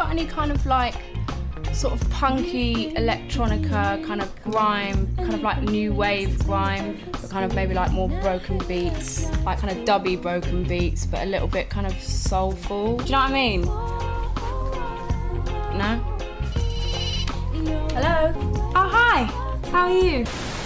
got any kind of like sort of punky electronica, kind of grime, kind of like new wave grime, but kind of maybe like more broken beats, like kind of dubby broken beats, but a little bit kind of soulful. Do you know what I mean? No? Hello? Oh, hi! How are you?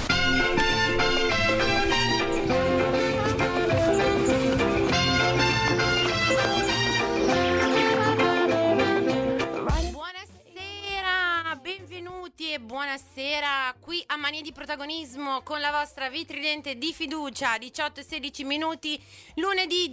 E buonasera qui a Manie di Protagonismo con la vostra vitridente di fiducia, 18 e 16 minuti, lunedì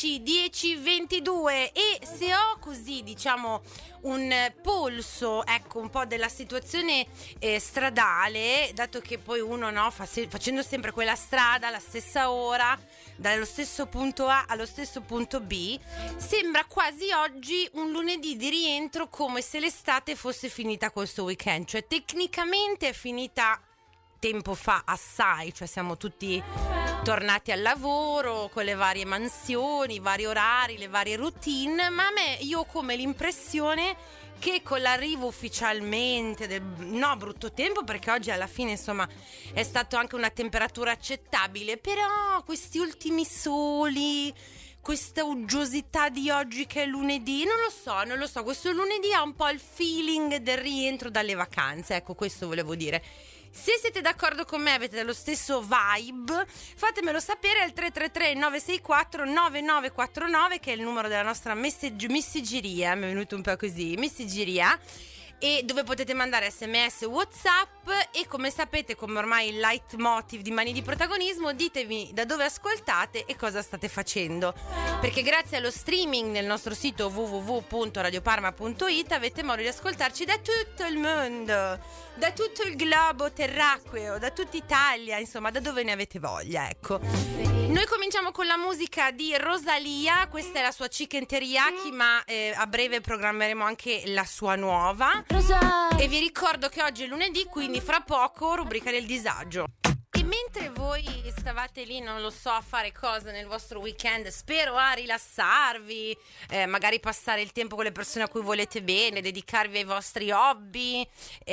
10/10/22. E se ho così, diciamo, un polso, ecco, un po' della situazione stradale, dato che poi uno, no, facendo sempre quella strada alla stessa ora, dallo stesso punto A allo stesso punto B, sembra quasi oggi un lunedì di rientro, come se l'estate fosse finita questo weekend. Cioè tecnicamente è finita tempo fa assai, cioè siamo tutti tornati al lavoro con le varie mansioni, i vari orari, le varie routine, ma io ho come l'impressione che con l'arrivo ufficialmente del brutto tempo, perché oggi alla fine insomma è stato anche una temperatura accettabile, però questi ultimi soli, questa uggiosità di oggi che è lunedì, non lo so, questo lunedì ha un po' il feeling del rientro dalle vacanze, ecco, questo volevo dire. Se siete d'accordo con me, avete lo stesso vibe, fatemelo sapere al 333 964 9949, che è il numero della nostra messaggeria, mi è venuto un po' così, messaggeria, e dove potete mandare SMS, WhatsApp, e come sapete, come ormai il leitmotiv di Manie di Protagonismo, ditemi da dove ascoltate e cosa state facendo, perché grazie allo streaming nel nostro sito www.radioparma.it avete modo di ascoltarci da tutto il mondo, da tutto il globo terracqueo, da tutta Italia, insomma da dove ne avete voglia, ecco. Noi cominciamo con la musica di Rosalia, questa è la sua Chicken Teriyaki, ma a breve programmeremo anche la sua nuova. E vi ricordo che oggi è lunedì, quindi fra poco rubrica del disagio. E mentre voi stavate lì, non lo so, a fare cose nel vostro weekend, spero a rilassarvi, magari passare il tempo con le persone a cui volete bene, dedicarvi ai vostri hobby,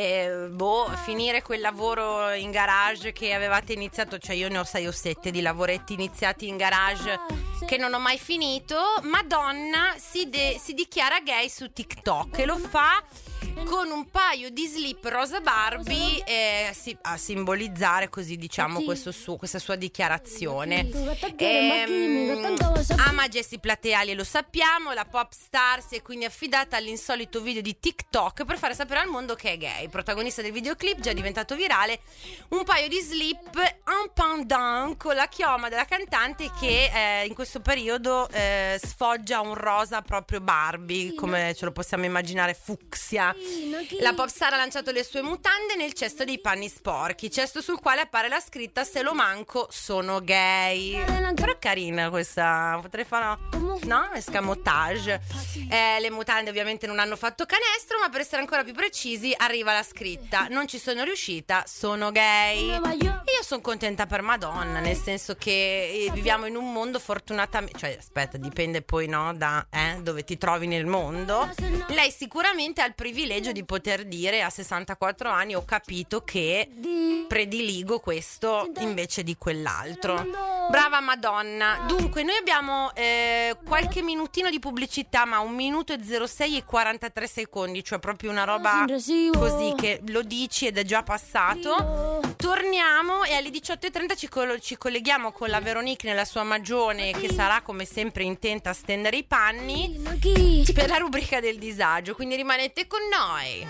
finire quel lavoro in garage che avevate iniziato. Cioè io ne ho 6 o 7 di lavoretti iniziati in garage che non ho mai finito. Madonna si dichiara gay su TikTok e lo fa con un paio di slip rosa Barbie, a simbolizzare così, diciamo, questa sua dichiarazione. Ama Jessie Plateali, lo sappiamo, la pop star si è quindi affidata all'insolito video di TikTok per fare sapere al mondo che è gay. Il protagonista del videoclip, già diventato virale, un paio di slip un pendant con la chioma della cantante che in questo periodo sfoggia un rosa proprio Barbie, come ce lo possiamo immaginare, fucsia. La popstar ha lanciato le sue mutande nel cesto dei panni sporchi, cesto sul quale appare la scritta "se lo manco sono gay". Però è carina questa, potrei fare, no? Escamotage. Le mutande ovviamente non hanno fatto canestro, ma per essere ancora più precisi arriva la scritta "non ci sono riuscita, sono gay". E io sono contenta per Madonna, nel senso che viviamo in un mondo fortunatamente, cioè aspetta, dipende poi, no, da dove ti trovi nel mondo. Lei sicuramente ha il privilegio di poter dire a 64 anni "ho capito che prediligo questo invece di quell'altro". Brava Madonna. Dunque noi abbiamo qualche minutino di pubblicità, ma 1 minuto e 06 e 43 secondi, cioè proprio una roba così che lo dici ed è già passato. Torniamo e alle 18:30 ci colleghiamo con la Veronique nella sua magione, che sarà come sempre intenta a stendere i panni per la rubrica del disagio, quindi rimanete con noi.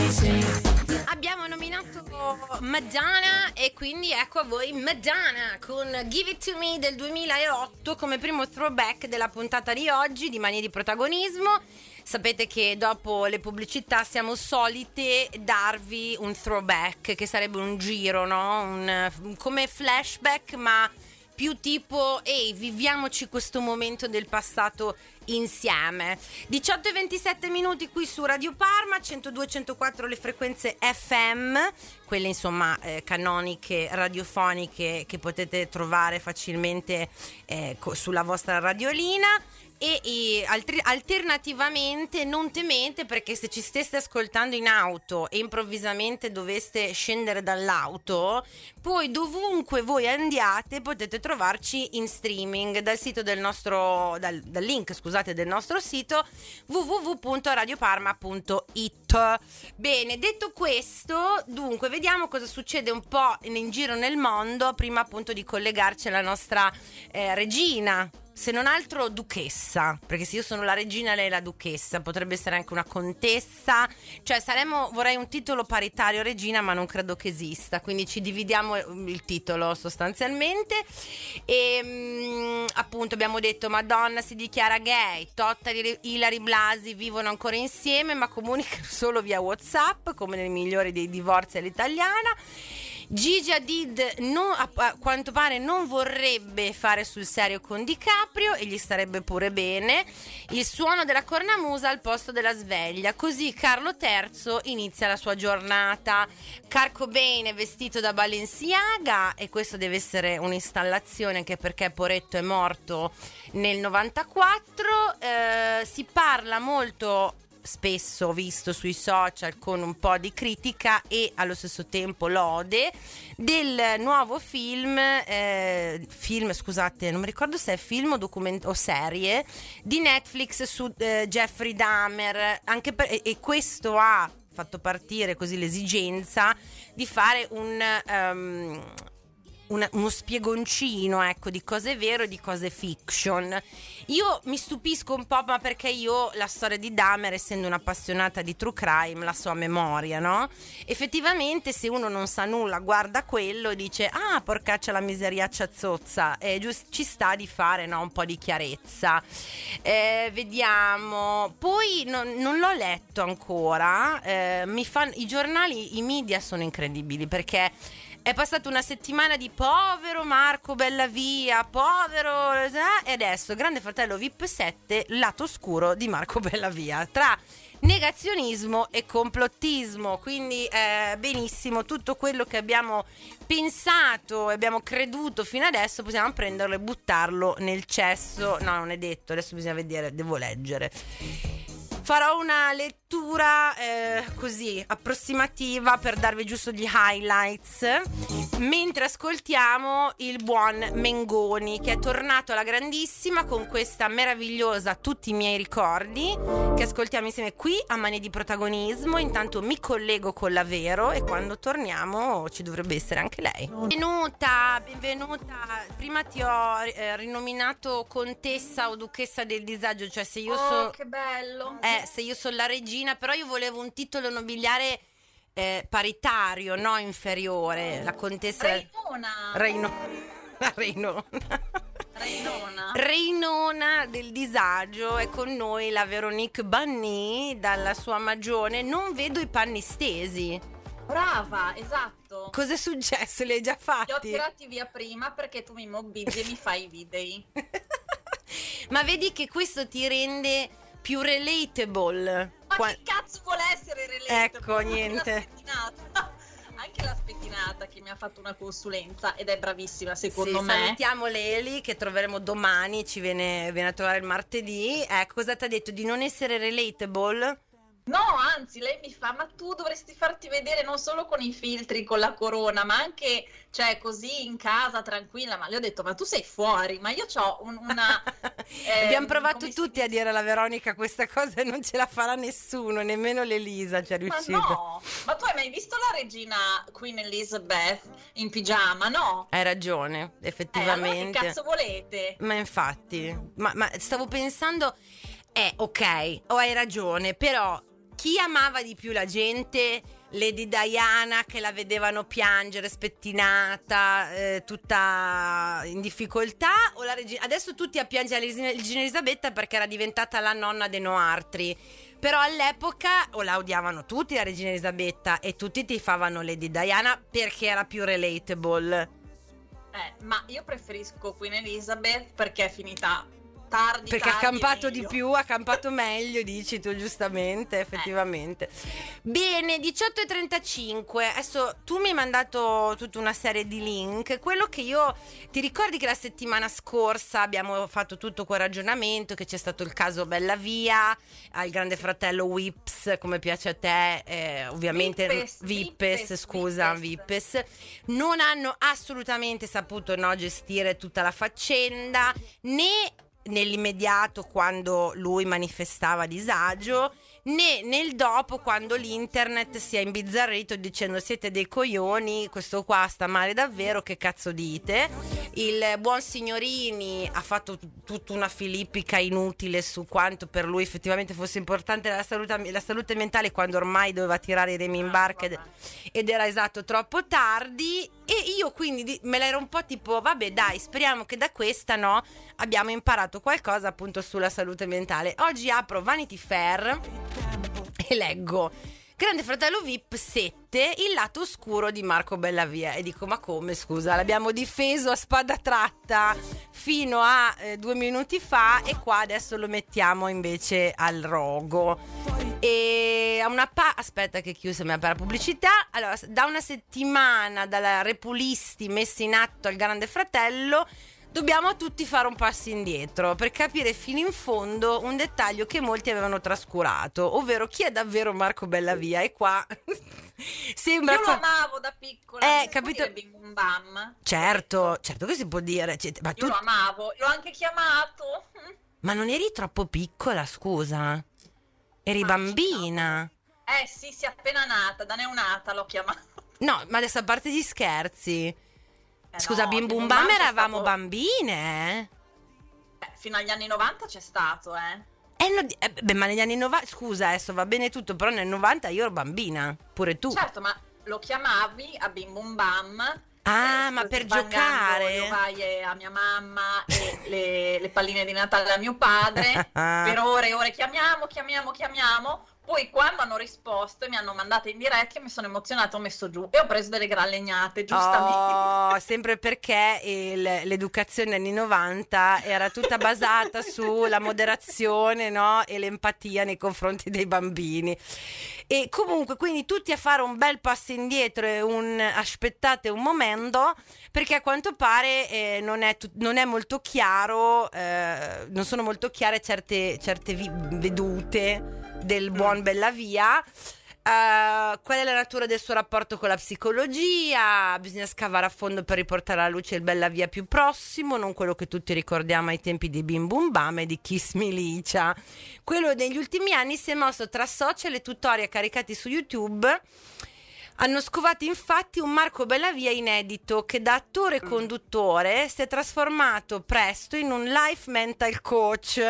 Abbiamo nominato Madonna e quindi ecco a voi Madonna con Give It To Me del 2008 come primo throwback della puntata di oggi di Manie di Protagonismo. Sapete che dopo le pubblicità siamo solite darvi un throwback, che sarebbe un giro, no? Come flashback, ma più tipo ehi, viviamoci questo momento del passato insieme. 18 e 27 minuti qui su Radio Parma, 102-104 le frequenze FM, quelle insomma canoniche, radiofoniche, che potete trovare facilmente sulla vostra radiolina. E alternativamente non temete, perché se ci steste ascoltando in auto e improvvisamente doveste scendere dall'auto, poi dovunque voi andiate potete trovarci in streaming dal sito del nostro dal link, scusate, del nostro sito www.radioparma.it. Bene, detto questo, dunque vediamo cosa succede un po' in giro nel mondo prima appunto di collegarci alla nostra regina. Se non altro duchessa, perché se io sono la regina lei è la duchessa, potrebbe essere anche una contessa, cioè vorrei un titolo paritario regina, ma non credo che esista, quindi ci dividiamo il titolo sostanzialmente. E appunto abbiamo detto Madonna si dichiara gay, Totta e Ilary Blasi vivono ancora insieme ma comunicano solo via WhatsApp, come nel migliore dei divorzi all'italiana. Gigi Hadid a quanto pare non vorrebbe fare sul serio con DiCaprio e gli starebbe pure bene. Il suono della cornamusa al posto della sveglia, così Carlo III inizia la sua giornata. Kurt Cobain è vestito da Balenciaga e questo deve essere un'installazione, anche perché Poretto è morto nel 94. Si parla molto, spesso visto sui social, con un po' di critica e allo stesso tempo lode, del nuovo film, scusate, non mi ricordo se è film o documento o serie di Netflix su Jeffrey Dahmer, e questo ha fatto partire così l'esigenza di fare uno spiegoncino, ecco, di cose è vero e di cose fiction. Io mi stupisco un po', ma perché io la storia di Dahmer, essendo un'appassionata di true crime, la so a memoria, no? Effettivamente se uno non sa nulla guarda quello e dice ah, porcaccia la miseriaccia zozza, ci sta di fare, no, un po' di chiarezza. Vediamo, poi non l'ho letto ancora. I giornali, i media sono incredibili, perché è passata una settimana di povero Marco Bellavia, povero, e adesso Grande Fratello VIP 7, lato oscuro di Marco Bellavia, tra negazionismo e complottismo. Quindi benissimo, tutto quello che abbiamo pensato e abbiamo creduto fino adesso possiamo prenderlo e buttarlo nel cesso. No, non è detto, adesso bisogna vedere, devo leggere. Farò una lettura così approssimativa per darvi giusto gli highlights, mentre ascoltiamo il buon Mengoni, che è tornato alla grandissima con questa meravigliosa Tutti i miei ricordi, che ascoltiamo insieme qui a Mani di Protagonismo. Intanto mi collego con la Vero e quando torniamo ci dovrebbe essere anche lei. Benvenuta. Prima ti ho rinominato contessa o duchessa del disagio, cioè se io so che bello. Se io sono la regina, però io volevo un titolo nobiliare paritario, no inferiore. La contessa Reinona del disagio. È con noi la Veronique Banni dalla sua magione. Non vedo i panni stesi. Brava, esatto. Cos'è successo? Li hai già fatti? Li ho tirati via prima perché tu mi mobbizzi e mi fai i video. Ma vedi che questo ti rende più relatable. Ma che cazzo vuole essere relatable? Ecco, niente. Anche la spettinata che mi ha fatto una consulenza ed è bravissima secondo me. Salutiamo Leli che troveremo domani, ci viene a trovare il martedì. Cosa ti ha detto? Di non essere relatable? No, anzi, lei mi fa, ma tu dovresti farti vedere non solo con i filtri, con la corona, ma anche, cioè, così in casa, tranquilla. Ma le ho detto, ma tu sei fuori, ma io c'ho una... Abbiamo provato tutti a dire alla Veronica questa cosa e non ce la farà nessuno, nemmeno l'Elisa ci è riuscita. Ma no, ma tu hai mai visto la regina Queen Elizabeth in pigiama, no? Hai ragione, effettivamente. Allora che cazzo volete? Ma infatti, ma stavo pensando, ok, hai ragione, però... Chi amava di più la gente? Lady Diana, che la vedevano piangere, spettinata, tutta in difficoltà, o la regina? Adesso tutti a piangere la regina Elisabetta perché era diventata la nonna dei Noartri. Però all'epoca la odiavano tutti la regina Elisabetta e tutti tifavano Lady Diana perché era più relatable. Ma io preferisco Queen Elizabeth perché è finita tardi. Perché ha campato di meglio. più, ha campato meglio, dici tu giustamente, effettivamente. Bene, 18:35. Adesso tu mi hai mandato tutta una serie di link. Quello che io ti ricordi che la settimana scorsa abbiamo fatto tutto quel ragionamento, che c'è stato il caso Bellavia, al Grande Fratello Vips, come piace a te, ovviamente Vippes, scusa, Vippes. Non hanno assolutamente saputo gestire tutta la faccenda, né nell'immediato quando lui manifestava disagio, né nel dopo quando l'internet si è imbizzarrito dicendo siete dei coglioni, questo qua sta male davvero, che cazzo dite? Il buon Signorini ha fatto tutta una filippica inutile su quanto per lui effettivamente fosse importante la salute mentale, quando ormai doveva tirare i remi in barca ed era troppo tardi. E io quindi me l'ero un po' tipo vabbè dai, speriamo che da questa abbiamo imparato qualcosa appunto sulla salute mentale. Oggi apro Vanity Fair e leggo Grande Fratello VIP 7, il lato oscuro di Marco Bellavia, e dico ma come, scusa, l'abbiamo difeso a spada tratta fino a 2 minuti fa e qua adesso lo mettiamo invece al rogo. E aspetta che chiusa mi apre la pubblicità. Allora, da una settimana dalla Repulisti messi in atto al Grande Fratello, dobbiamo tutti fare un passo indietro per capire fino in fondo un dettaglio che molti avevano trascurato, ovvero chi è davvero Marco Bellavia. E qua sembra... Io lo amavo da piccola, capito? Bim Bum Bam. Certo che si può dire, ma io lo amavo, l'ho anche chiamato. Ma non eri troppo piccola, scusa? Eri bambina. Sì, appena nata, da neonata l'ho chiamato. No, ma adesso a parte gli scherzi, scusa, no, Bim Bum Bam eravamo bambine, fino agli anni 90 c'è stato, ma negli anni 90, scusa, adesso va bene tutto, però nel 90 io ero bambina, pure tu. Certo, ma lo chiamavi a Bim Bum Bam. Ma per giocare? Le ovaie a mia mamma e le palline di Natale a mio padre. Per ore e ore chiamiamo. Poi quando hanno risposto e mi hanno mandata in diretta, mi sono emozionata, ho messo giù e ho preso delle gran legnate, giustamente. Sempre perché l'educazione anni 90 era tutta basata sulla moderazione, e l'empatia nei confronti dei bambini. E comunque, quindi tutti a fare un bel passo indietro e aspettate un momento, perché a quanto pare non è molto chiaro, non sono molto chiare certe vedute del buon Bellavia. Qual è la natura del suo rapporto con la psicologia? Bisogna scavare a fondo per riportare alla luce il Bellavia più prossimo, non quello che tutti ricordiamo ai tempi di Bim Bum Bam e di Kiss Me Licia. Quello degli ultimi anni si è mosso tra social e tutorial caricati su YouTube. Hanno scovato infatti un Marco Bellavia inedito che da attore e conduttore si è trasformato presto in un life mental coach.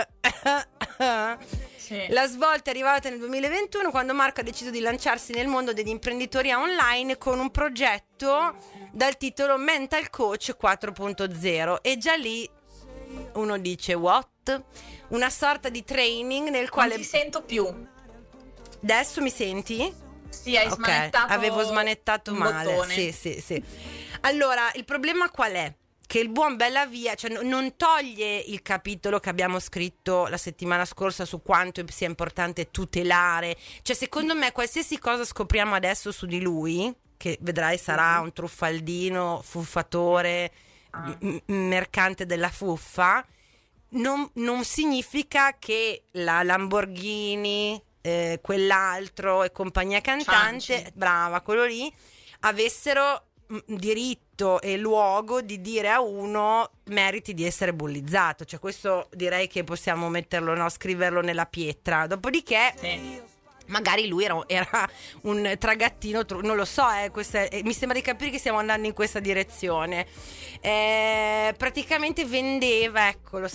Sì. La svolta è arrivata nel 2021, quando Marco ha deciso di lanciarsi nel mondo dell'imprenditoria online con un progetto dal titolo Mental Coach 4.0, e già lì uno dice what? Una sorta di training nel quale... Non ti sento più. Adesso mi senti? Sì, hai smanettato. Avevo smanettato male. Bottone. Sì. Allora, il problema qual è? Che il buon Bellavia, non toglie il capitolo che abbiamo scritto la settimana scorsa su quanto sia importante tutelare. Secondo me qualsiasi cosa scopriamo adesso su di lui, che vedrai sarà un truffaldino, fuffatore, mercante della fuffa, non significa che la Lamborghini, quell'altro e compagnia cantante, Cianci. brava, quello lì, avessero diritto e luogo di dire a uno meriti di essere bullizzato. Questo direi che possiamo metterlo, scriverlo nella pietra. Dopodiché magari lui era un tragattino, non lo so, mi sembra di capire che stiamo andando in questa direzione. Praticamente vendeva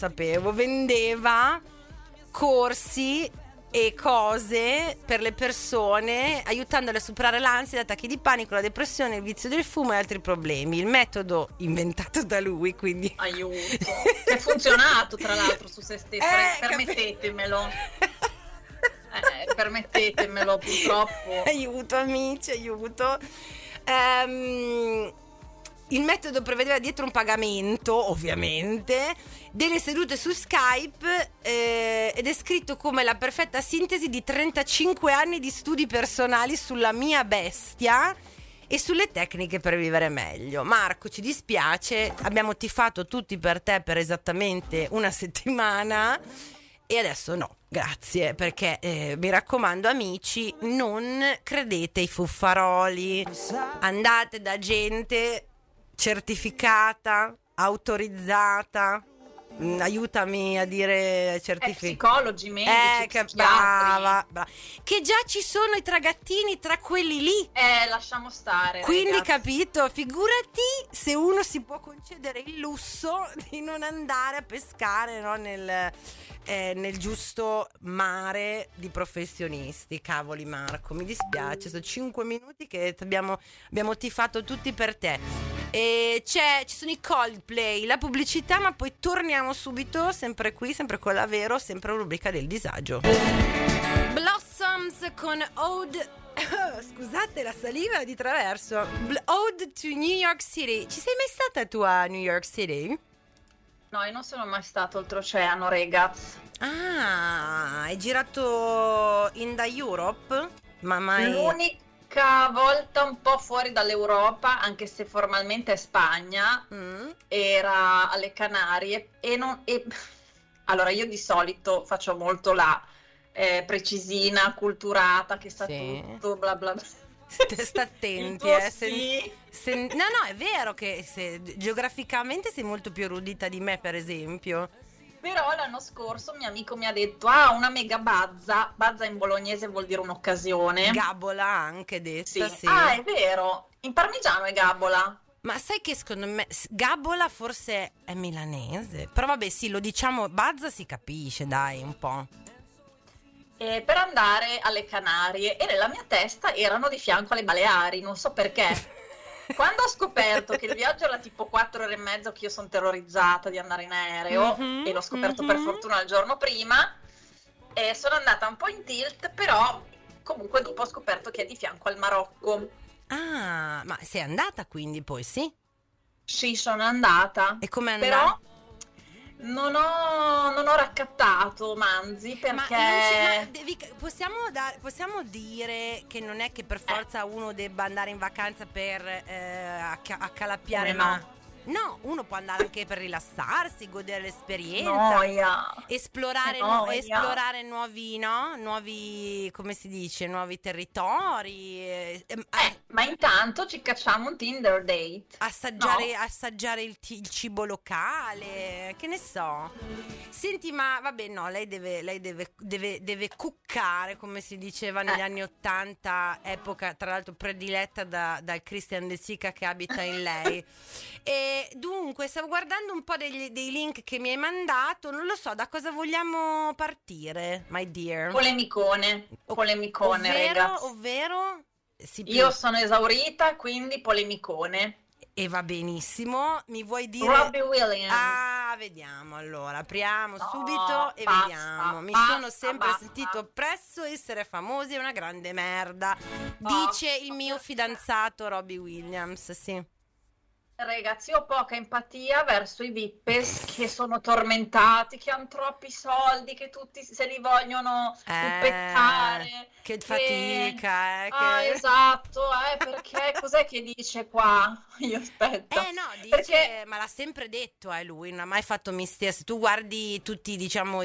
corsi e cose per le persone, aiutandole a superare l'ansia, gli attacchi di panico, la depressione, il vizio del fumo e altri problemi. Il metodo inventato da lui, quindi aiuto, è funzionato tra l'altro su se stesso, permettetemelo. Permettetemelo, purtroppo. Aiuto amici, aiuto. il metodo prevedeva dietro un pagamento, ovviamente, delle sedute su Skype ed è scritto come la perfetta sintesi di 35 anni di studi personali sulla mia bestia e sulle tecniche per vivere meglio. Marco, ci dispiace, abbiamo tifato tutti per te per esattamente una settimana e adesso no, grazie, perché mi raccomando amici, non credete ai fuffaroli, andate da gente certificata, autorizzata, aiutami a dire psicologi, medici, brava, che già ci sono i tragattini tra quelli lì. Lasciamo stare. Quindi ragazzi, capito, figurati se uno si può concedere il lusso di non andare a pescare, no, nel giusto mare di professionisti. Cavoli Marco, mi dispiace, sono 5 minuti che abbiamo tifato tutti per te. E ci sono i Coldplay, la pubblicità, ma poi torniamo subito, sempre qui, sempre con la Vero, sempre rubrica del disagio. Blossoms con Ode scusate la saliva di traverso. Ode to New York City. Ci sei mai stata tu a New York City? No, io non sono mai stato oltreoceano, ragazzi. Ah, hai girato in da Europe? Ma mai... L'unica volta un po' fuori dall'Europa, anche se formalmente è Spagna, era alle Canarie allora io di solito faccio molto la precisina, culturata, che sa tutto, bla bla bla. Sta attenti, no, è vero che geograficamente sei molto più erudita di me, per esempio. Però l'anno scorso un mio amico mi ha detto una mega bazza in bolognese vuol dire un'occasione. Gabola anche detta, sì. Ah, è vero, in parmigiano è gabola. Ma sai che secondo me gabola forse è milanese, però vabbè sì, lo diciamo, bazza si capisce, dai, un po'. Per andare alle Canarie e nella mia testa erano di fianco alle Baleari, non so perché. Quando ho scoperto che il viaggio era tipo 4 ore e mezzo, che io sono terrorizzata di andare in aereo, e l'ho scoperto per fortuna il giorno prima, sono andata un po' in tilt, però comunque dopo ho scoperto che è di fianco al Marocco. Ah, ma sei andata quindi poi, sì? Sì, sono andata. E com'è andata? Però non ho raccattato Manzi perché... possiamo dire che non è che per forza uno debba andare in vacanza per accalappiare, no, uno può andare anche per rilassarsi, godere l'esperienza, esplorare nuovi, come si dice, nuovi territori. Ma intanto ci cacciamo un Tinder date. Assaggiare il cibo locale, che ne so. Senti, ma vabbè, no, lei deve cuccare, come si diceva negli anni '80, epoca tra l'altro prediletta dal Christian De Sica che abita in lei. E dunque stavo guardando un po' dei link che mi hai mandato, non lo so da cosa vogliamo partire, my dear. Polemicone, ragazzi. Ovvero? Io sono esaurita, quindi polemicone. E va benissimo, mi vuoi dire... Robbie Williams. Ah, vediamo allora, apriamo subito e vediamo. Mi sono sempre sentito oppresso, essere famosi è una grande merda, dice il mio fidanzato Robbie Williams, sì. Ragazzi, ho poca empatia verso i vippes che sono tormentati, che hanno troppi soldi, che tutti se li vogliono impeccare. Che fatica, esatto, perché cos'è che dice qua? Io aspetto. No, dice, perché... ma l'ha sempre detto, lui non ha mai fatto mistero. Se tu guardi tutti, diciamo,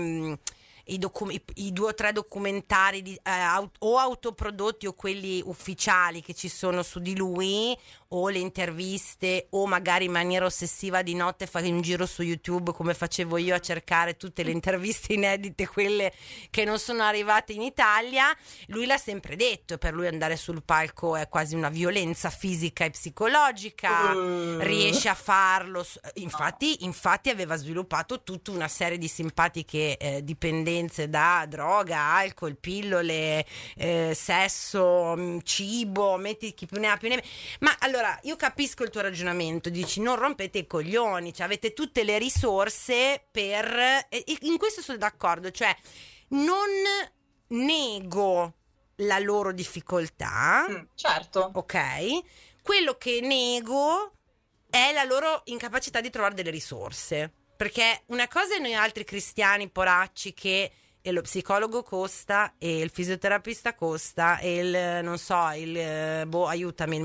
i 2 o 3 documentari o autoprodotti o quelli ufficiali che ci sono su di lui, o le interviste, o magari in maniera ossessiva di notte fare un giro su YouTube come facevo io a cercare tutte le interviste inedite, quelle che non sono arrivate in Italia. Lui l'ha sempre detto, per lui andare sul palco è quasi una violenza fisica e psicologica, riesce a farlo, infatti aveva sviluppato tutta una serie di simpatiche dipendenze da droga, alcol, pillole, sesso, cibo, metti chi più ne ha più ne... Ma allora io capisco il tuo ragionamento, dici non rompete i coglioni, cioè avete tutte le risorse per... in questo sono d'accordo, cioè non nego la loro difficoltà, certo, ok, quello che nego è la loro incapacità di trovare delle risorse. Perché una cosa è noi altri cristiani poracci che lo psicologo costa e il fisioterapista costa e il, non so, aiutami,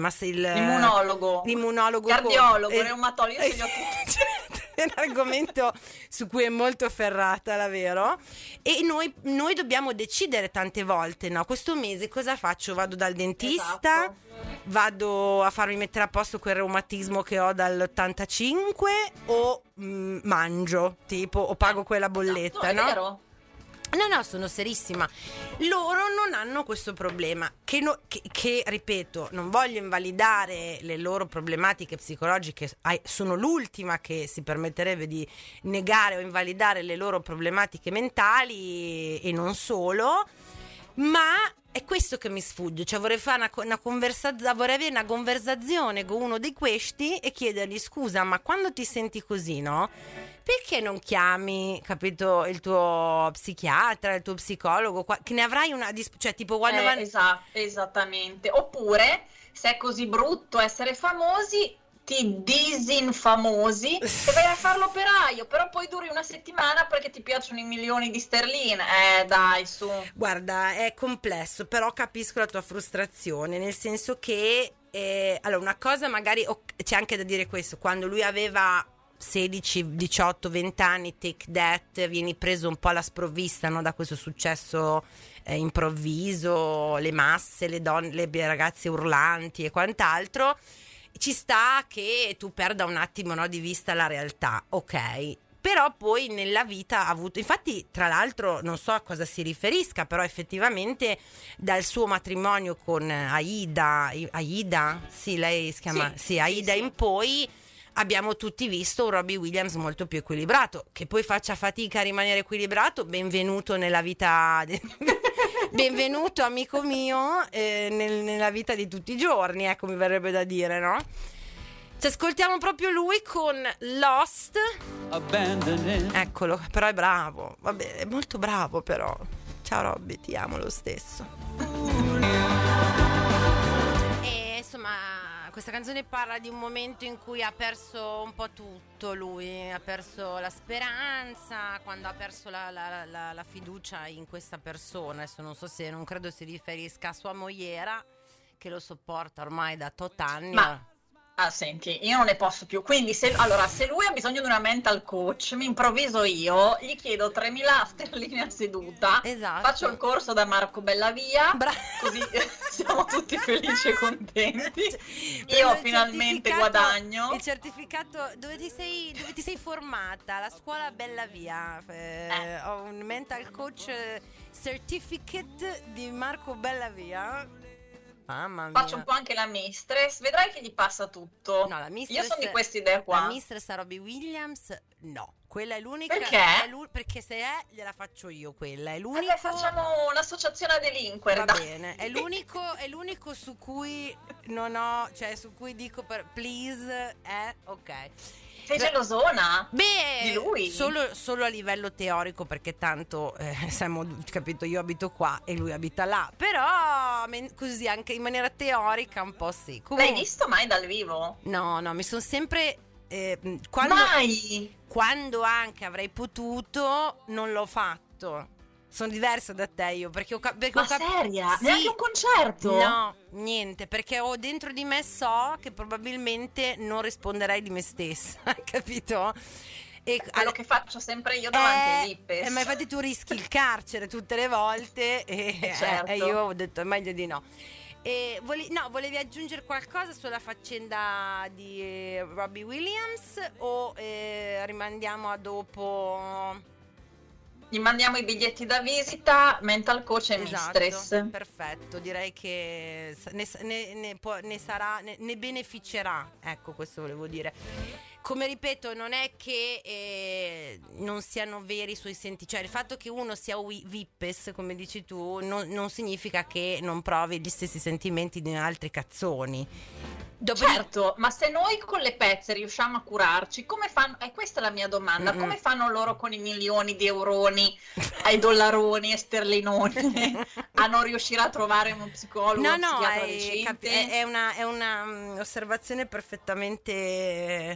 l'immunologo, cardiologo, reumatologo, io ce li ho tutti. È un argomento su cui è molto ferrata, davvero. E noi dobbiamo decidere tante volte, no? Questo mese cosa faccio? Vado dal dentista? Esatto. Vado a farmi mettere a posto quel reumatismo che ho dall'85 o mangio, tipo, o pago quella bolletta, Esatto, no? È vero. No, sono serissima. Loro non hanno questo problema che, ripeto, non voglio invalidare le loro problematiche psicologiche, sono l'ultima che si permetterebbe di negare o invalidare le loro problematiche mentali e non solo, ma è questo che mi sfugge, cioè vorrei fare vorrei avere una conversazione con uno di questi e chiedergli: scusa, ma quando ti senti così, no? Perché non chiami, capito, il tuo psichiatra, il tuo psicologo, che ne avrai una cioè tipo quando esattamente. Oppure, se è così brutto essere famosi, ti disinfamosi e vai a fare l'operaio, però poi duri una settimana perché ti piacciono i milioni di sterline. Dai, su. Guarda, è complesso, però capisco la tua frustrazione, nel senso che allora una cosa magari c'è anche da dire questo: quando lui aveva 16, 18, 20 anni, take that, vieni preso un po' alla sprovvista, no? Da questo successo improvviso, le masse, le donne, le ragazze urlanti e quant'altro. Ci sta che tu perda un attimo, no, di vista la realtà, ok? Però poi nella vita ha avuto, infatti tra l'altro non so a cosa si riferisca, però effettivamente dal suo matrimonio con Aida, sì, lei si chiama, sì, Aida, in poi abbiamo tutti visto un Robbie Williams molto più equilibrato. Che poi faccia fatica a rimanere equilibrato, benvenuto nella vita benvenuto amico mio nella vita di tutti i giorni, ecco, mi verrebbe da dire, no? Ci ascoltiamo proprio lui con Lost. Eccolo, però è bravo, vabbè, è molto bravo però. Ciao Robbie, ti amo lo stesso. E insomma, questa canzone parla di un momento in cui ha perso un po' tutto lui, ha perso la speranza, quando ha perso la fiducia in questa persona. Adesso non credo si riferisca a sua mogliera, che lo sopporta ormai da tot anni. Senti, io non ne posso più, quindi se lui ha bisogno di una mental coach, mi improvviso io, gli chiedo 3.000 sterline a seduta, esatto. Faccio il corso da Marco Bellavia, così siamo tutti felici e contenti. Io finalmente guadagno. Il certificato, dove ti sei formata? La scuola Bellavia. Ho un mental coach certificate di Marco Bellavia. Mamma mia. Faccio un po' anche la mistress, vedrai che gli passa tutto. No, la mistress, io sono di questa idea qua. La mistress a Robbie Williams, no. Quella è l'unica. Perché? Perché se gliela faccio io, quella è l'unico. Facciamo un'associazione a delinquere. Va bene, è l'unico su cui non ho, cioè su cui dico please, ok. Sei gelosona? Beh, di lui? Solo a livello teorico, perché tanto siamo, capito, io abito qua e lui abita là, però così anche in maniera teorica un po' sì. L'hai visto mai dal vivo? No, mi sono sempre mai? Quando anche avrei potuto non l'ho fatto. Sono diversa da te io, perché Ma seria? Sì. Neanche un concerto? No, niente, perché ho dentro di me, so che probabilmente non risponderei di me stessa, capito? Quello che faccio sempre io davanti ai Lippes. Ma infatti tu rischi il carcere tutte le volte certo. E io ho detto è meglio di no. Volevi aggiungere qualcosa sulla faccenda di Robbie Williams o rimandiamo a dopo? Gli mandiamo i biglietti da visita, mental coach e mistress. Perfetto, direi che ne beneficerà, ecco, questo volevo dire. Come ripeto, non è che non siano veri i suoi sentimenti, cioè il fatto che uno sia vippes, come dici tu, non significa che non provi gli stessi sentimenti di altri cazzoni. Certo, ma se noi con le pezze riusciamo a curarci, come fanno? Questa è la mia domanda, come fanno loro con i milioni di euroni, ai dollaroni e sterlinoni a non riuscire a trovare uno psicologo, uno psichiatra decente? È una osservazione perfettamente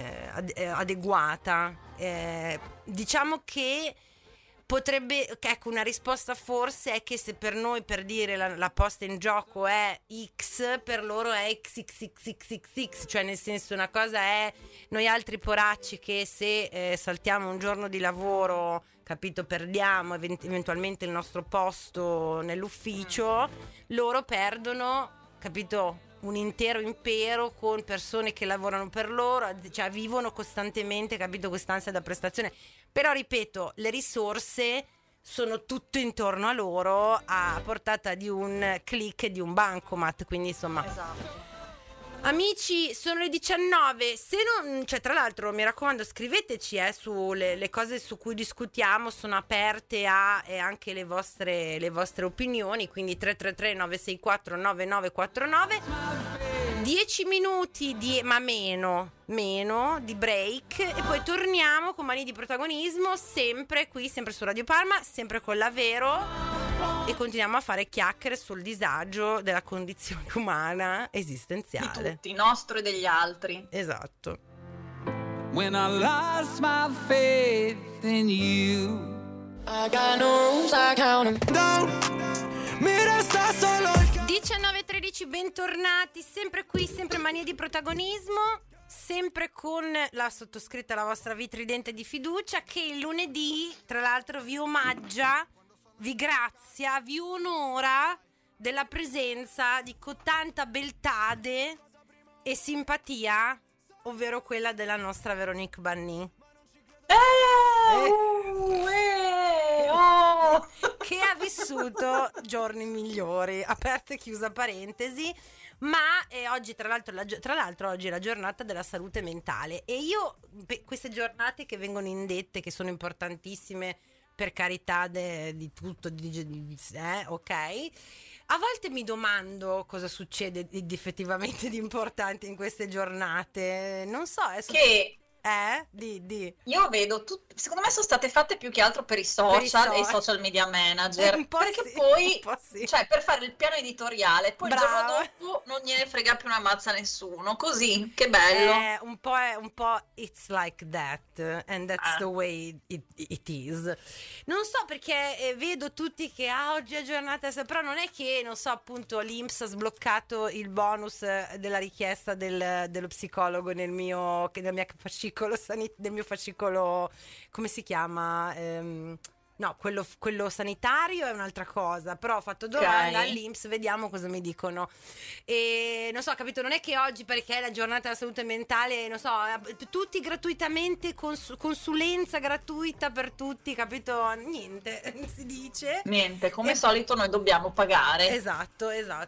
adeguata. Diciamo che potrebbe, ecco, una risposta forse è che se per noi, per dire, la posta in gioco è X, per loro è XXXXX, cioè nel senso, una cosa è noi altri poracci che se saltiamo un giorno di lavoro, capito, perdiamo eventualmente il nostro posto nell'ufficio, loro perdono, capito, un intero impero con persone che lavorano per loro, cioè vivono costantemente, capito, quest'ansia da prestazione. Però ripeto, le risorse sono tutto intorno a loro, a portata di un click e di un bancomat, quindi insomma. Esatto. Amici, sono le 19. Se non, cioè, tra l'altro, mi raccomando, scriveteci sulle le cose su cui discutiamo, sono aperte anche le vostre opinioni, quindi 333 964 9949. 10 minuti ma meno di break e poi torniamo con Mani di Protagonismo, sempre qui, sempre su Radio Parma, sempre con la Vero, e continuiamo a fare chiacchiere sul disagio della condizione umana esistenziale. Di tutti, nostro e degli altri. Esatto. When I lost my faith in you, I got no rules, I count them down. Mi resta solo 19:13, bentornati, sempre qui, sempre Manie di Protagonismo, sempre con la sottoscritta, la vostra vitridente di fiducia, che il lunedì, tra l'altro, vi omaggia, vi grazia, vi onora della presenza di cotanta beltade e simpatia, ovvero quella della nostra Veronique Banni. Che ha vissuto giorni migliori, aperta e chiusa parentesi, ma oggi tra l'altro oggi è la giornata della salute mentale, e io queste giornate che vengono indette, che sono importantissime, per carità di tutto, ok, a volte mi domando cosa succede effettivamente di importante in queste giornate, non so, che io vedo secondo me sono state fatte più che altro per i social e i social media manager, perché poi cioè, per fare il piano editoriale, poi Bravo. il giorno dopo non gliene frega più una mazza a nessuno, così, che bello. Un po' it's like that, and that's the way it is. Non so, perché vedo tutti che oggi è giornata, però non è che, non so, appunto l'INPS ha sbloccato il bonus della richiesta dello psicologo nel mio fascicolo del mio fascicolo, come si chiama? No, quello sanitario è un'altra cosa, però ho fatto domanda all'INPS, vediamo cosa mi dicono. E non so, capito, non è che oggi, perché è la giornata della salute mentale, non so, tutti gratuitamente, consulenza gratuita per tutti, capito? Niente, si dice. Niente, come solito noi dobbiamo pagare. Esatto.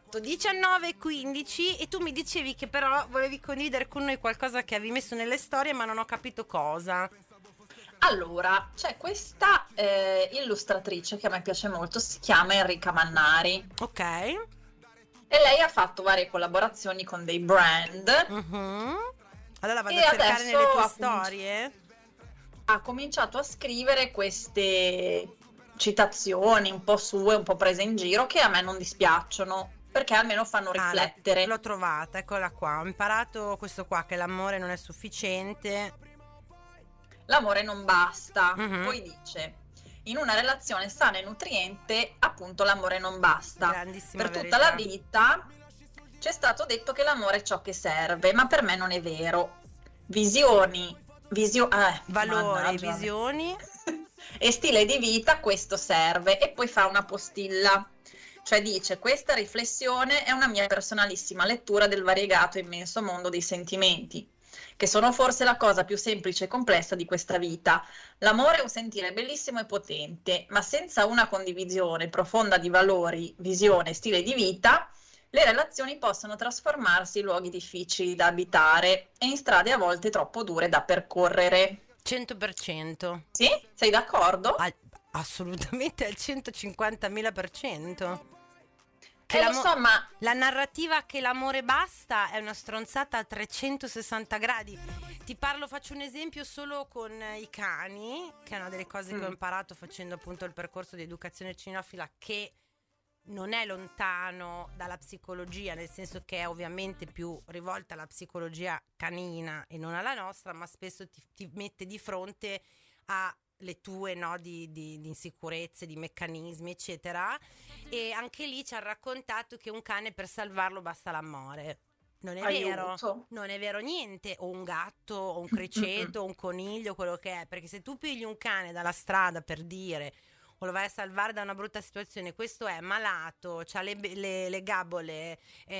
19:15, e tu mi dicevi che però volevi condividere con noi qualcosa che avevi messo nelle storie, ma non ho capito cosa. Allora, c'è questa illustratrice che a me piace molto, si chiama Enrica Mannari. Ok. E lei ha fatto varie collaborazioni con dei brand. Allora vado a cercare nelle tue storie. Ha cominciato a scrivere queste citazioni un po' sue, un po' prese in giro, che a me non dispiacciono, perché almeno fanno riflettere. L'ho trovata, eccola qua. Ho imparato questo qua, che l'amore non è sufficiente. L'amore non basta. Poi dice: in una relazione sana e nutriente, appunto, l'amore non basta. Grandissima per verità. tutta la vita c'è stato detto che l'amore è ciò che serve, ma per me non è vero. Valori, visioni e stile di vita, questo serve. E poi fa una postilla, cioè dice: questa riflessione è una mia personalissima lettura del variegato e immenso mondo dei sentimenti, che sono forse la cosa più semplice e complessa di questa vita. L'amore è un sentire bellissimo e potente, ma senza una condivisione profonda di valori, visione e stile di vita, le relazioni possono trasformarsi in luoghi difficili da abitare e in strade a volte troppo dure da percorrere. 100%. Sì? Sei d'accordo? Assolutamente, al 150.000%. che lo so, ma la narrativa che l'amore basta è una stronzata a 360 gradi. Faccio un esempio solo con i cani, che è una delle cose che ho imparato facendo appunto il percorso di educazione cinofila, che non è lontano dalla psicologia, nel senso che è ovviamente più rivolta alla psicologia canina e non alla nostra, ma spesso ti mette di fronte alle tue di insicurezze, di meccanismi, eccetera. E anche lì ci ha raccontato che un cane per salvarlo basta l'amore. Non è vero, non è vero niente, o un gatto, o un criceto, o un coniglio, quello che è, perché se tu pigli un cane dalla strada, per dire, o lo vai a salvare da una brutta situazione, questo è malato, c'ha le gabole,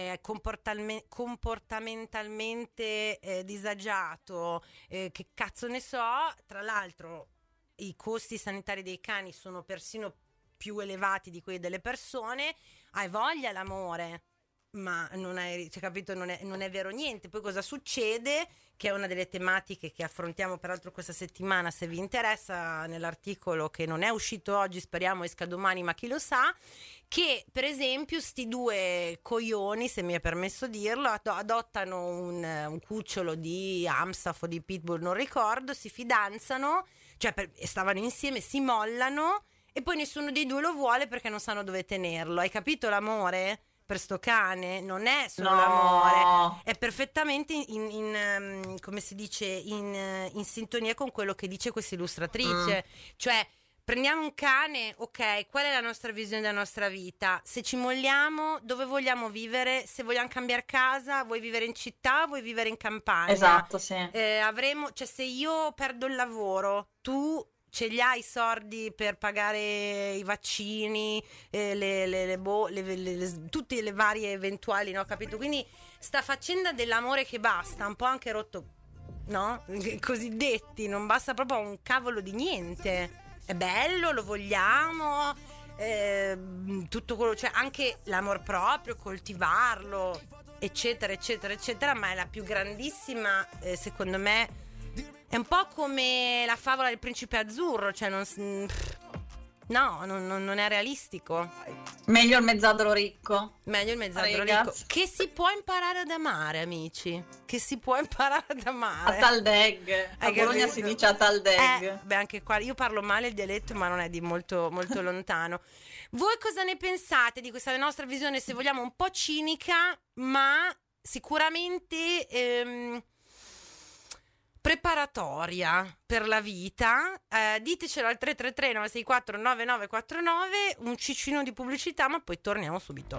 comportamentalmente disagiato, che cazzo ne so. Tra l'altro i costi sanitari dei cani sono persino più elevati di quelli delle persone. Hai voglia l'amore, ma non è, cioè, capito, non è vero niente. Poi cosa succede? Che è una delle tematiche che affrontiamo peraltro questa settimana, se vi interessa, nell'articolo che non è uscito oggi, speriamo esca domani, ma chi lo sa, che per esempio sti due coglioni, se mi è permesso dirlo, adottano un cucciolo di Amstaff o di Pitbull, non ricordo, si fidanzano, cioè stavano insieme, si mollano e poi nessuno dei due lo vuole perché non sanno dove tenerlo. Hai capito l'amore? Per sto cane non è solo l'amore, è perfettamente in come si dice, in sintonia con quello che dice questa illustratrice. Cioè, prendiamo un cane, ok, qual è la nostra visione della nostra vita? Se ci molliamo, dove vogliamo vivere? Se vogliamo cambiare casa, vuoi vivere in città, vuoi vivere in campagna? Esatto, sì. Cioè, se io perdo il lavoro, tu ce li hai i soldi per pagare i vaccini, tutte le varie eventuali, no? Capito? Quindi sta faccenda dell'amore che basta, un po' anche rotto, no? Cosiddetti, non basta proprio un cavolo di niente. È bello, lo vogliamo, tutto quello, cioè anche l'amor proprio, coltivarlo, eccetera, eccetera, eccetera, ma è la più grandissima, secondo me. È un po' come la favola del principe azzurro, cioè non è realistico. Meglio il mezzadro ricco. Meglio il mezzadro ricco. Che si può imparare ad amare, amici. Che si può imparare ad amare. A Taldeg. A Bologna si dice a Taldeg. Beh, anche qua io parlo male il dialetto, ma non è di molto, molto lontano. Voi cosa ne pensate di questa nostra visione, se vogliamo, un po' cinica, ma sicuramente preparatoria per la vita? Ditecelo al 333 964 9949, un cicino di pubblicità, ma poi torniamo subito.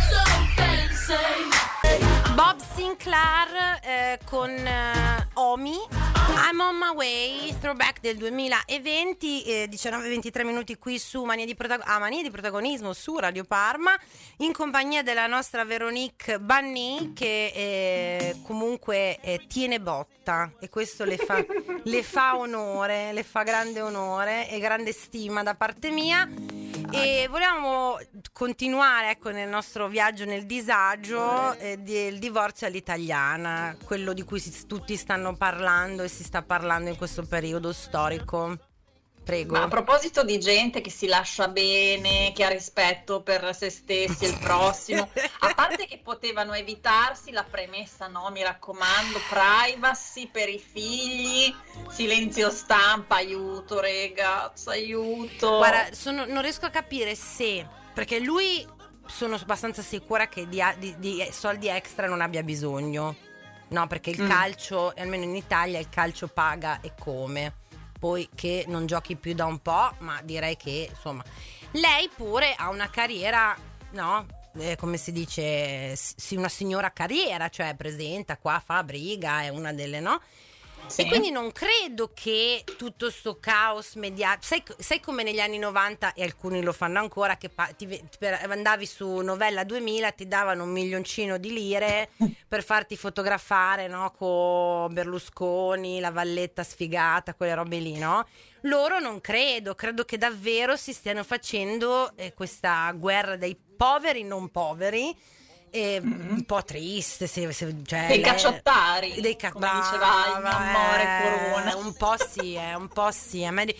Bob Sinclair con Omi, I'm on my way, throwback del 2020, 19:23 minuti qui su Mania di Protagonismo su Radio Parma, in compagnia della nostra Veronique Banni, che comunque tiene botta, e questo le fa onore, le fa grande onore e grande stima da parte mia. E volevamo continuare, ecco, nel nostro viaggio nel disagio del divorzio all'italiana, quello di cui tutti stanno parlando e si sta parlando in questo periodo storico. Prego. Ma a proposito di gente che si lascia bene, che ha rispetto per se stessi e il prossimo, a parte che potevano evitarsi la premessa, no, mi raccomando, privacy per i figli, silenzio stampa, aiuto ragazzi, aiuto. Guarda, non riesco a capire se, perché lui sono abbastanza sicura che di soldi extra non abbia bisogno, no, perché il calcio, almeno in Italia, il calcio paga e come. Poi che non giochi più da un po', ma direi che insomma lei pure ha una carriera, no? Come si dice, una signora carriera, cioè presenta qua, fa briga, è una delle, no? Sì. E quindi non credo che tutto sto caos mediatico, sai come negli anni 90, e alcuni lo fanno ancora, che andavi su Novella 2000, ti davano 1 milioncino di lire per farti fotografare, no, con Berlusconi, la Valletta sfigata, quelle robe lì, no? Loro non credo che davvero si stiano facendo questa guerra dei poveri non poveri. Un po' triste, cioè, dei cacciottari, come diceva il amore Corona. Un po' sì.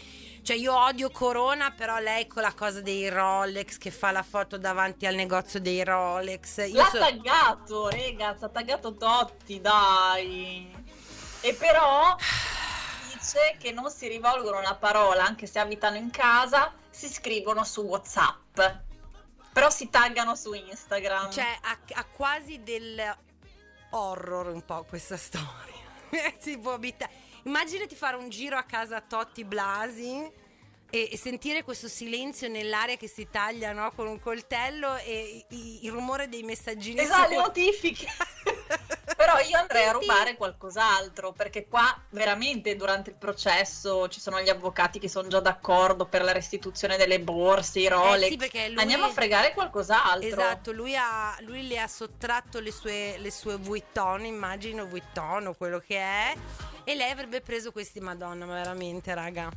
Cioè io odio Corona, però lei con la cosa dei Rolex, che fa la foto davanti al negozio dei Rolex. Taggato, ragazzi, ha taggato Totti, dai. E però dice che non si rivolgono una parola, anche se abitano in casa, si scrivono su WhatsApp. Però si taggano su Instagram. Cioè ha quasi del horror un po' questa storia. Si può abitare. Immaginati fare un giro a casa Totti Blasi e sentire questo silenzio nell'aria che si taglia, no, con un coltello e il rumore dei messaggini. Esatto, le notifiche. Però io andrei a rubare qualcos'altro, perché qua veramente durante il processo ci sono gli avvocati che sono già d'accordo per la restituzione delle borse, i Rolex. Sì, perché lui... Andiamo a fregare qualcos'altro. Esatto, lui le ha sottratto le sue Vuitton, immagino Vuitton o quello che è, e lei avrebbe preso questi. Madonna, ma veramente, raga.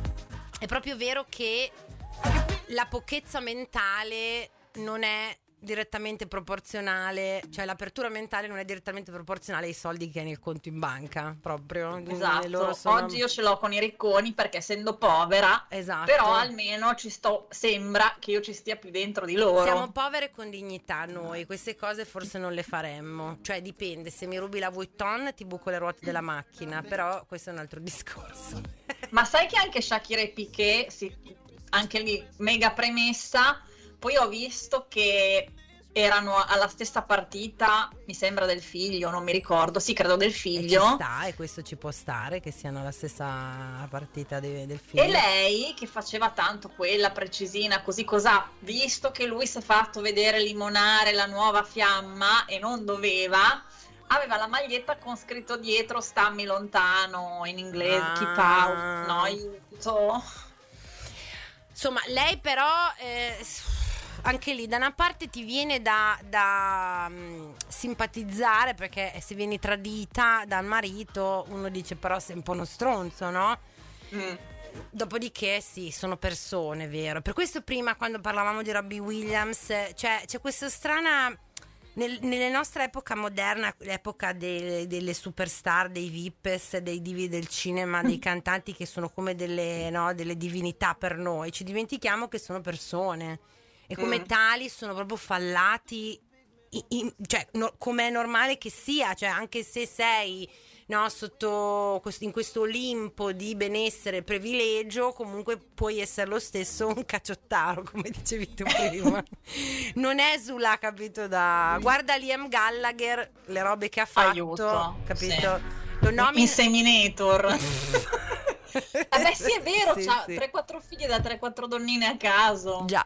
È proprio vero che la pochezza mentale non è direttamente proporzionale, cioè l'apertura mentale non è direttamente proporzionale ai soldi che hai nel conto in banca, proprio. Esatto, Loro sono... oggi io ce l'ho con i ricconi perché essendo povera, esatto. Però almeno sembra che io ci stia più dentro di loro. Siamo povere con dignità noi, queste cose forse non le faremmo, cioè dipende, se mi rubi la Vuitton ti buco le ruote della macchina, però questo è un altro discorso. Ma sai che anche Shakira e Piqué, anche lì mega premessa. Poi ho visto che erano alla stessa partita, mi sembra del figlio, non mi ricordo, sì, credo del figlio. E ci sta, e questo ci può stare, che siano alla stessa partita del figlio. E lei, che faceva tanto quella precisina, così cos'ha, visto che lui si è fatto vedere limonare la nuova fiamma e non doveva, aveva la maglietta con scritto dietro "stammi lontano", in inglese, keep out, no, aiuto. Insomma, lei però... anche lì da una parte ti viene da simpatizzare, perché se vieni tradita dal marito uno dice però sei un po' uno stronzo, no? Dopodiché sì, sono persone, vero? Per questo prima quando parlavamo di Robbie Williams, c'è questa strana... Nella nostra epoca moderna, l'epoca delle superstar, dei Vipes, dei divi del cinema, dei cantanti che sono come delle divinità per noi, ci dimentichiamo che sono persone e come tali sono proprio fallati, cioè come è normale che sia, cioè anche se sei in questo Olimpo di benessere e privilegio, comunque puoi essere lo stesso un cacciottaro, come dicevi tu prima. Non esula, capito? Guarda Liam Gallagher, le robe che ha fatto. Aiuto, capito? Sì. Lo Inseminator. Vabbè, sì, è vero, sì, c'ha sì. 3-4 figlie da 3-4 donnine a caso. Già.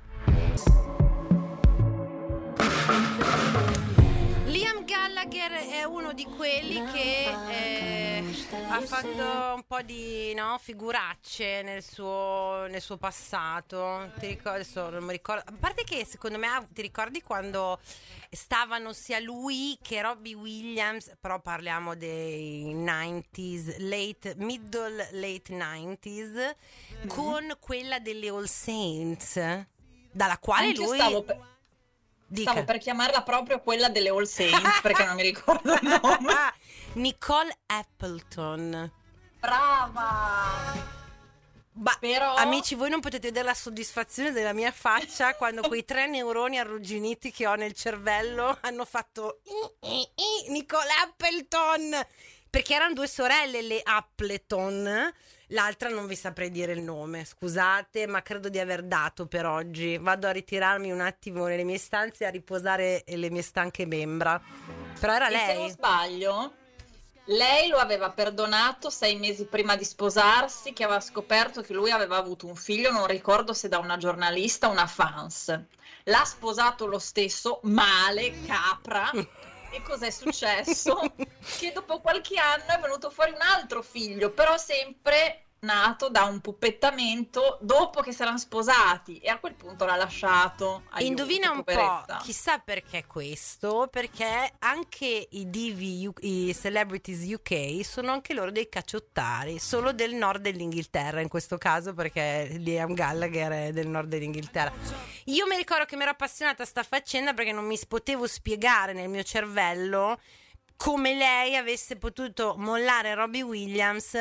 Liam Gallagher è uno di quelli che ha fatto un po' di figuracce nel suo passato. Ti ricordo, adesso non mi ricordo. A parte che secondo me ti ricordi quando stavano sia lui che Robbie Williams, però parliamo dei 90s, late 90s, con quella delle All Saints, dalla quale Anche lui... Stavo per chiamarla proprio quella delle All Saints, perché non mi ricordo il nome. Nicole Appleton. Brava! Però... Amici, voi non potete vedere la soddisfazione della mia faccia quando quei 3 neuroni arrugginiti che ho nel cervello hanno fatto Nicole Appleton, perché erano 2 sorelle, le Appleton. L'altra non vi saprei dire il nome, scusate, ma credo di aver dato per oggi. Vado a ritirarmi un attimo nelle mie stanze a riposare le mie stanche membra. Però era lei. Se non sbaglio, lei lo aveva perdonato 6 mesi prima di sposarsi, che aveva scoperto che lui aveva avuto un figlio, non ricordo se da una giornalista o una fans. L'ha sposato lo stesso, male, capra. E cos'è successo? Che dopo qualche anno è venuto fuori un altro figlio, però sempre nato da un puppettamento dopo che si erano sposati, e a quel punto l'ha lasciato. Aiuto, indovina un poveretta. po', chissà perché questo, perché anche i divi, i celebrities UK sono anche loro dei cacciottari, solo del nord dell'Inghilterra in questo caso, perché Liam Gallagher è del nord dell'Inghilterra. Io mi ricordo che mi ero appassionata a sta faccenda perché non mi potevo spiegare nel mio cervello come lei avesse potuto mollare Robbie Williams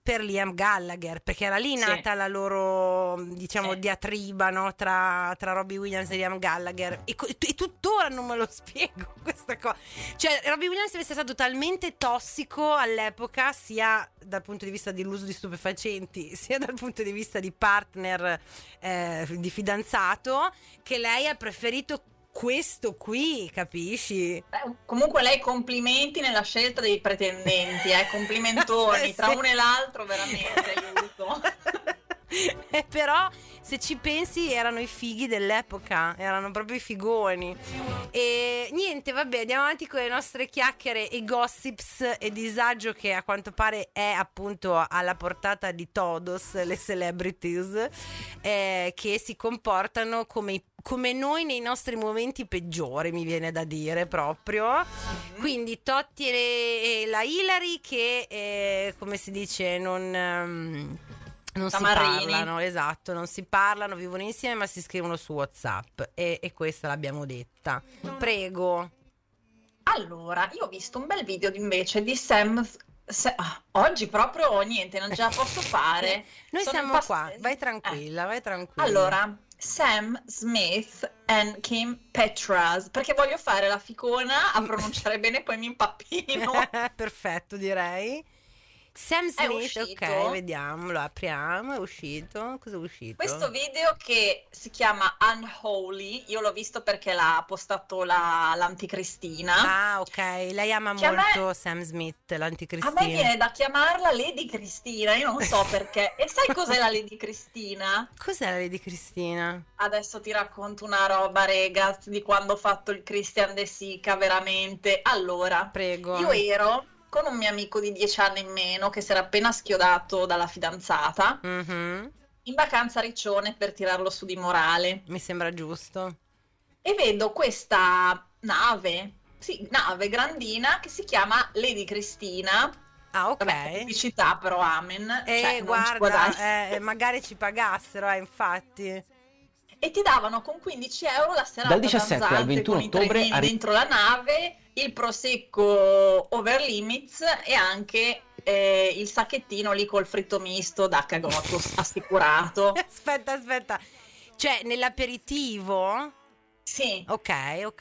per Liam Gallagher, perché era lì nata la loro, diciamo, diatriba, no? tra Robbie Williams e Liam Gallagher, e tuttora non me lo spiego questa cosa. Cioè, Robbie Williams deve essere stato talmente tossico all'epoca, sia dal punto di vista dell'uso di stupefacenti, sia dal punto di vista di partner, di fidanzato, che lei ha preferito questo qui, capisci? Comunque lei complimenti nella scelta dei pretendenti, complimentoni, tra uno e l'altro veramente, aiuto. Però se ci pensi erano i fighi dell'epoca, erano proprio i figoni. E niente, vabbè, andiamo avanti con le nostre chiacchiere e gossips e disagio che a quanto pare è appunto alla portata di todos le celebrities, che si comportano come noi nei nostri momenti peggiori, mi viene da dire proprio. Quindi Totti e la Hillary che come si dice non si parlano, esatto, non si parlano, vivono insieme ma si scrivono su WhatsApp, e questa l'abbiamo detta. Prego. Allora, io ho visto un bel video invece di Sam. Oggi proprio niente, non ce la posso fare. Noi siamo qua, vai tranquilla. Allora, Sam Smith e Kim Petras, perché voglio fare la ficona a pronunciare bene, poi mi impappino. Perfetto, direi. Sam Smith, ok, vediamo, lo apriamo, è uscito. Cosa è uscito? Questo video che si chiama Unholy, io l'ho visto perché l'ha postato l'anticristina. Ah, ok, lei ama molto Sam Smith, l'anticristina. A me viene da chiamarla Lady Cristina, io non so perché. E sai cos'è la Lady Cristina? Cos'è la Lady Cristina? Adesso ti racconto una roba, ragazzi, di quando ho fatto il Christian De Sica, veramente. Allora, prego. Io ero con un mio amico di 10 anni in meno che si era appena schiodato dalla fidanzata, in vacanza a Riccione per tirarlo su di morale. Mi sembra giusto. E vedo questa nave grandina che si chiama Lady Cristina. Ah, ok. Vabbè, pubblicità però, amen. Guarda, magari ci pagassero, infatti. E ti davano con 15 euro la serata dal 17 al 21 ottobre dentro la nave, il prosecco over limits e anche il sacchettino lì col fritto misto da cagotto assicurato. Aspetta, cioè nell'aperitivo? Sì. Ok.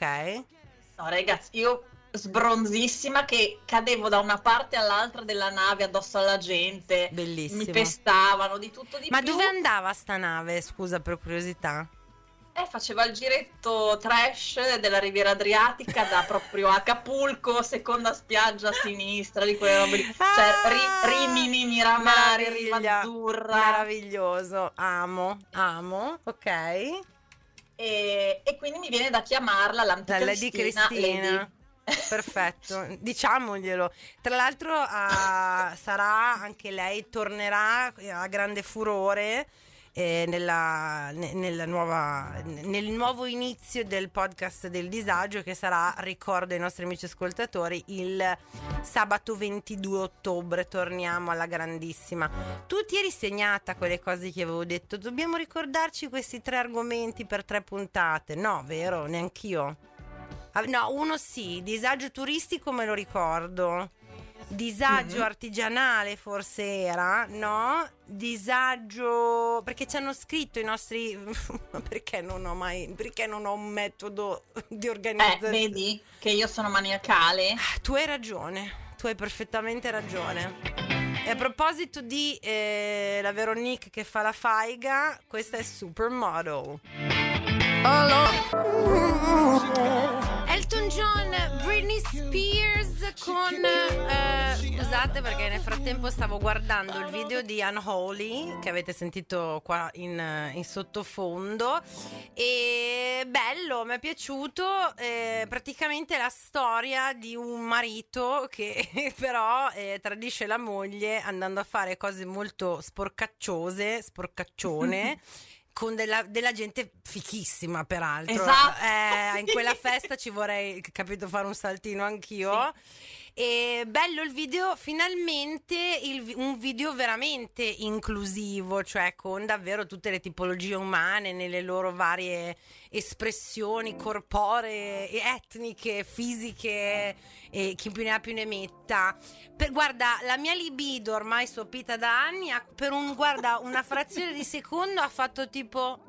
No ragazzi, io sbronzissima che cadevo da una parte all'altra della nave addosso alla gente. Bellissimo. Mi pestavano di tutto di Ma più. dove andava sta nave, scusa, per curiosità? Faceva il giretto trash della Riviera Adriatica da proprio Acapulco, seconda spiaggia a sinistra, di quelle robe lì. Cioè Rimini, Miramare, Riva Azzurra. Meraviglioso, amo, ok. E quindi mi viene da chiamarla la Lady Cristina. Perfetto, diciamoglielo. Tra l'altro sarà anche lei, tornerà a grande furore nel nuovo inizio del podcast del disagio, che sarà, ricordo ai nostri amici ascoltatori, il sabato 22 ottobre. Torniamo alla grandissima. Tu ti eri segnata quelle cose che avevo detto? Dobbiamo ricordarci questi 3 argomenti per 3 puntate. No, vero? Neanch'io. No, uno sì, disagio turistico me lo ricordo. Disagio artigianale forse era, no? Disagio, perché ci hanno scritto i nostri perché non ho un metodo di organizzazione. Vedi che io sono maniacale. Tu hai ragione, tu hai perfettamente ragione. E a proposito di la Veronique che fa la faiga, questa è Supermodel. Elton John, Britney Spears con scusate perché nel frattempo stavo guardando il video di Unholy che avete sentito qua in sottofondo, e bello, mi è piaciuto. Praticamente la storia di un marito che però tradisce la moglie andando a fare cose molto sporcaccione con della gente fichissima, peraltro. Esatto. In quella festa ci vorrei, capito, fare un saltino anch'io. Sì. E bello il video, finalmente un video veramente inclusivo, cioè con davvero tutte le tipologie umane nelle loro varie espressioni corporee, etniche, fisiche, e chi più ne ha più ne metta. Guarda, la mia libido ormai sopita da anni, guarda, una frazione di secondo ha fatto tipo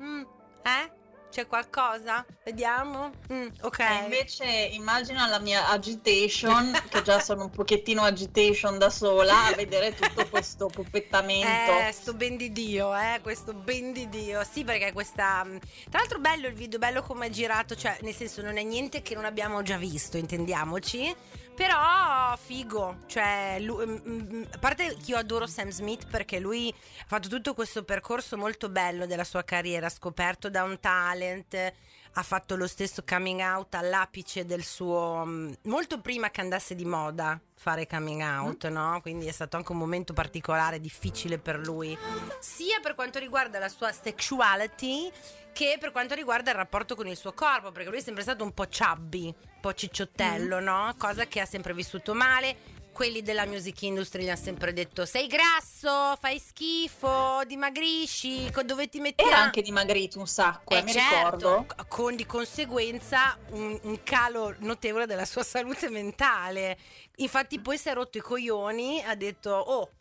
c'è qualcosa? Vediamo? Ok. Invece immagina la mia agitation, che già sono un pochettino agitation da sola, a vedere tutto questo puppettamento. Sto ben di Dio, questo ben di Dio. Sì, perché questa... Tra l'altro bello il video, bello come è girato, cioè nel senso non è niente che non abbiamo già visto, intendiamoci. Però figo, cioè a parte che io adoro Sam Smith perché lui ha fatto tutto questo percorso molto bello della sua carriera, scoperto da un talent, ha fatto lo stesso coming out all'apice del suo, molto prima che andasse di moda fare coming out, no? Quindi è stato anche un momento particolare, difficile per lui, sia per quanto riguarda la sua sexuality che per quanto riguarda il rapporto con il suo corpo, perché lui è sempre stato un po' chubby, un po' cicciottello, no? Cosa che ha sempre vissuto male. Quelli della music industry gli hanno sempre detto: sei grasso, fai schifo, dimagrisci, dove ti metti? Era anche dimagrito un sacco, mi ricordo. Con di conseguenza un calo notevole della sua salute mentale. Infatti poi si è rotto i coglioni, ha detto: oh,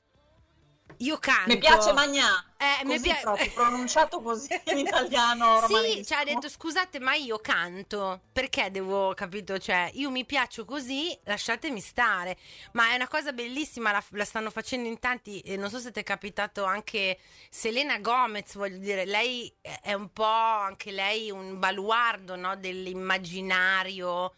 io canto. Mi piace Magnà. Così proprio pronunciato così in italiano romanissimo. Sì, cioè ha detto: scusate, ma io canto, perché devo, capito? Cioè io mi piaccio così, lasciatemi stare. Ma è una cosa bellissima, la stanno facendo in tanti, non so se ti è capitato anche Selena Gomez, voglio dire, lei è un po' anche lei un baluardo, no, dell'immaginario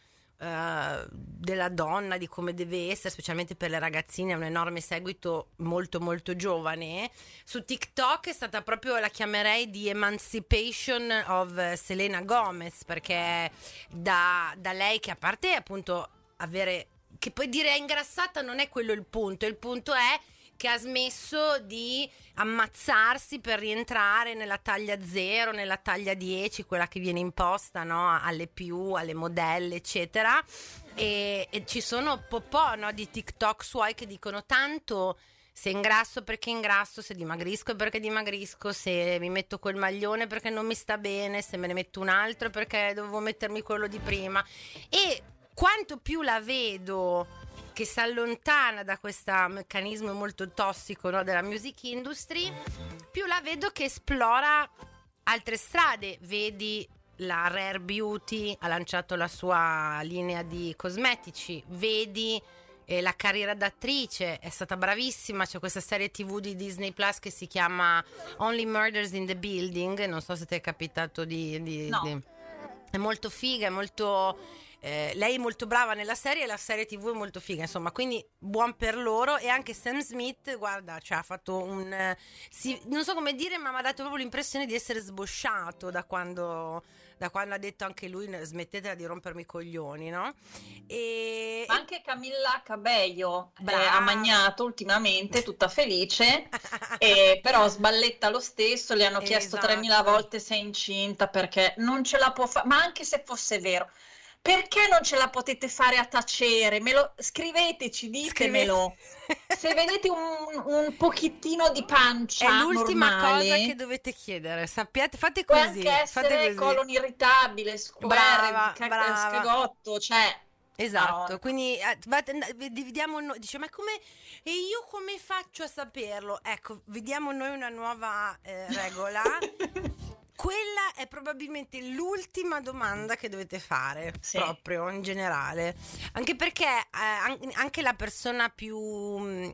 della donna, di come deve essere, specialmente per le ragazzine. Ha un enorme seguito molto molto giovane. Su TikTok è stata proprio, la chiamerei di emancipation of Selena Gomez, perché da lei, che a parte appunto avere, che poi dire è ingrassata non è quello il punto è che ha smesso di ammazzarsi per rientrare nella taglia 0, nella taglia 10, quella che viene imposta, no, alle più, alle modelle, eccetera. E ci po', no, di TikTok suoi che dicono: tanto se ingrasso perché ingrasso, se dimagrisco perché dimagrisco, se mi metto quel maglione perché non mi sta bene, se me ne metto un altro perché dovevo mettermi quello di prima. E quanto più la vedo che si allontana da questo meccanismo molto tossico, no, della music industry, più la vedo che esplora altre strade. Vedi la Rare Beauty, ha lanciato la sua linea di cosmetici, vedi la carriera d'attrice, è stata bravissima. C'è questa serie TV di Disney Plus che si chiama Only Murders in the Building, non so se ti è capitato No. È molto figa, è molto... lei è molto brava nella serie e la serie TV è molto figa, insomma, quindi buon per loro. E anche Sam Smith, guarda, cioè ha fatto non so come dire, ma mi ha dato proprio l'impressione di essere sbosciato da quando ha detto anche lui: smettetela di rompermi i coglioni, no? Ma anche Camilla Cabello Brava. ha magnato ultimamente, tutta felice, però sballetta lo stesso. Le hanno chiesto Esatto. 3000 volte se è incinta, perché non ce la può fare. Ma anche se fosse vero, perché non ce la potete fare a tacere? Scriveteci, ditemelo. Se vedete un pochettino di pancia è l'ultima normale, cosa che dovete chiedere, sappiate, fate può così, anche fate essere così. colon irritabile, Brava, square, brava. scagotto, cioè... Esatto, No. quindi dividiamo dice: ma come, e io come faccio a saperlo? Ecco, vediamo noi una nuova regola. Quella è probabilmente l'ultima domanda che dovete fare, Sì. proprio in generale, anche perché anche la persona più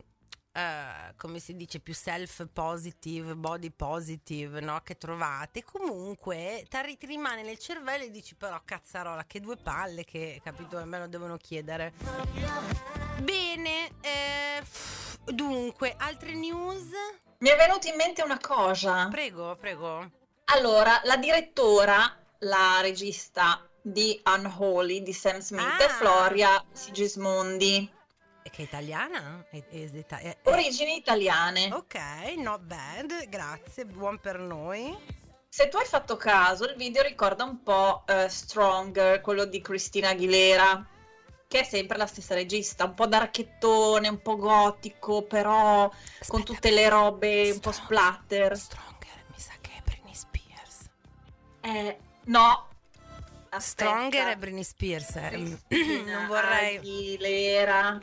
come si dice, più self positive, body positive, no, che trovate, comunque ti rimane nel cervello e dici: però cazzarola, che due palle, che, capito, me lo devono chiedere. Bene, dunque, altre news? Mi è venuta in mente una cosa. Prego. Allora, la direttora, la regista di Unholy di Sam Smith è Floria Sigismondi. Che è italiana? Origini italiane. Ok, not bad, grazie, buon per noi. Se tu hai fatto caso, il video ricorda un po' Stronger, quello di Christina Aguilera. che è sempre la stessa regista, un po' darkettone, un po' gotico, però con tutte le robe un po' splatter. Stronger, mi sa che è Britney Spears. No. Aspetta. Stronger è Britney Spears. Non vorrei. Aguilera.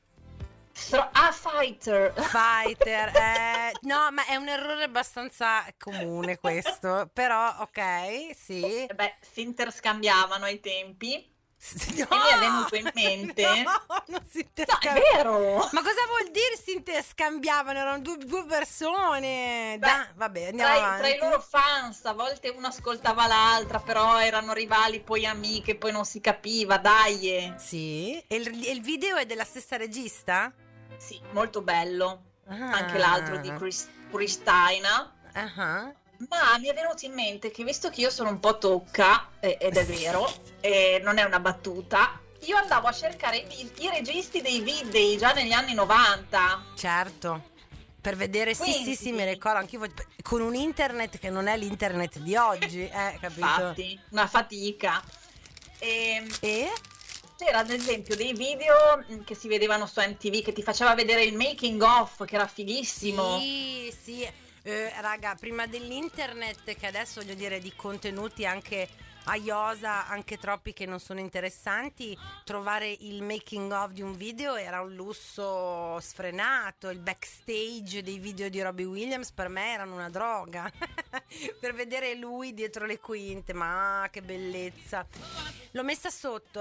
Fighter. No, ma è un errore abbastanza comune questo. Però, ok, sì. Si interscambiavano ai tempi. No, e mi è venuto in mente. No, non si interscambiavano. No, è vero. Ma cosa vuol dire si interscambiavano? Erano due persone. Vabbè, andiamo avanti. Tra i loro fans, a volte una ascoltava l'altra, però erano rivali, poi amiche, poi non si capiva, dai. Sì. E il video è della stessa regista? Sì, molto bello. Anche l'altro di Christina. Ma mi è venuto in mente che, visto che io sono un po' tocca, ed è vero, non è una battuta, io andavo a cercare i registi dei video già negli anni 90. Certo, per vedere, Quindi, sì, mi ricordo anche io, con un internet che non è l'internet di oggi, capito? Infatti, una fatica. E? C'era ad esempio dei video che si vedevano su MTV, che ti faceva vedere il making of, che era fighissimo. Sì. Raga, prima dell'internet, che adesso voglio dire di contenuti anche a iosa, anche troppi che non sono interessanti, trovare il making of di un video era un lusso sfrenato. Il backstage dei video di Robbie Williams per me erano una droga per vedere lui dietro le quinte, ma che bellezza. L'ho messa sotto,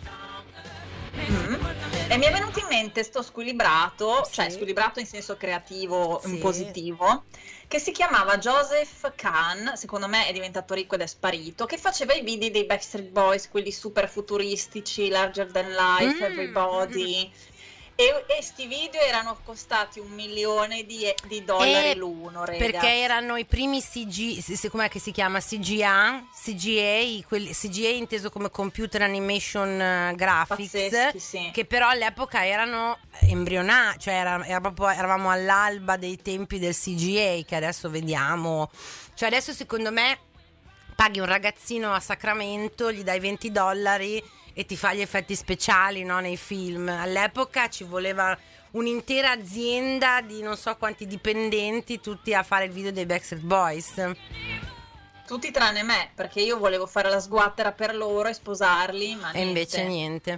E mi è venuto in mente sto squilibrato, cioè squilibrato in senso creativo, in positivo, che si chiamava Joseph Kahn, secondo me è diventato ricco ed è sparito, che faceva i video dei Backstreet Boys, quelli super futuristici, larger than life, everybody. E sti video erano costati $1 milione di dollari l'uno, rega. Perché erano i primi com'è che si chiama? CGA, CGA inteso come Computer Animation Graphics. Pazzeschi, sì. Che però all'epoca erano embrionali, cioè eravamo all'alba dei tempi del CGA, che adesso vediamo. Cioè adesso secondo me paghi un ragazzino a Sacramento, gli dai $20 e ti fa gli effetti speciali, no, nei film. All'epoca ci voleva un'intera azienda di non so quanti dipendenti, tutti a fare il video dei Backstreet Boys. Tutti tranne me, perché io volevo fare la sguattera per loro e sposarli, ma e invece niente.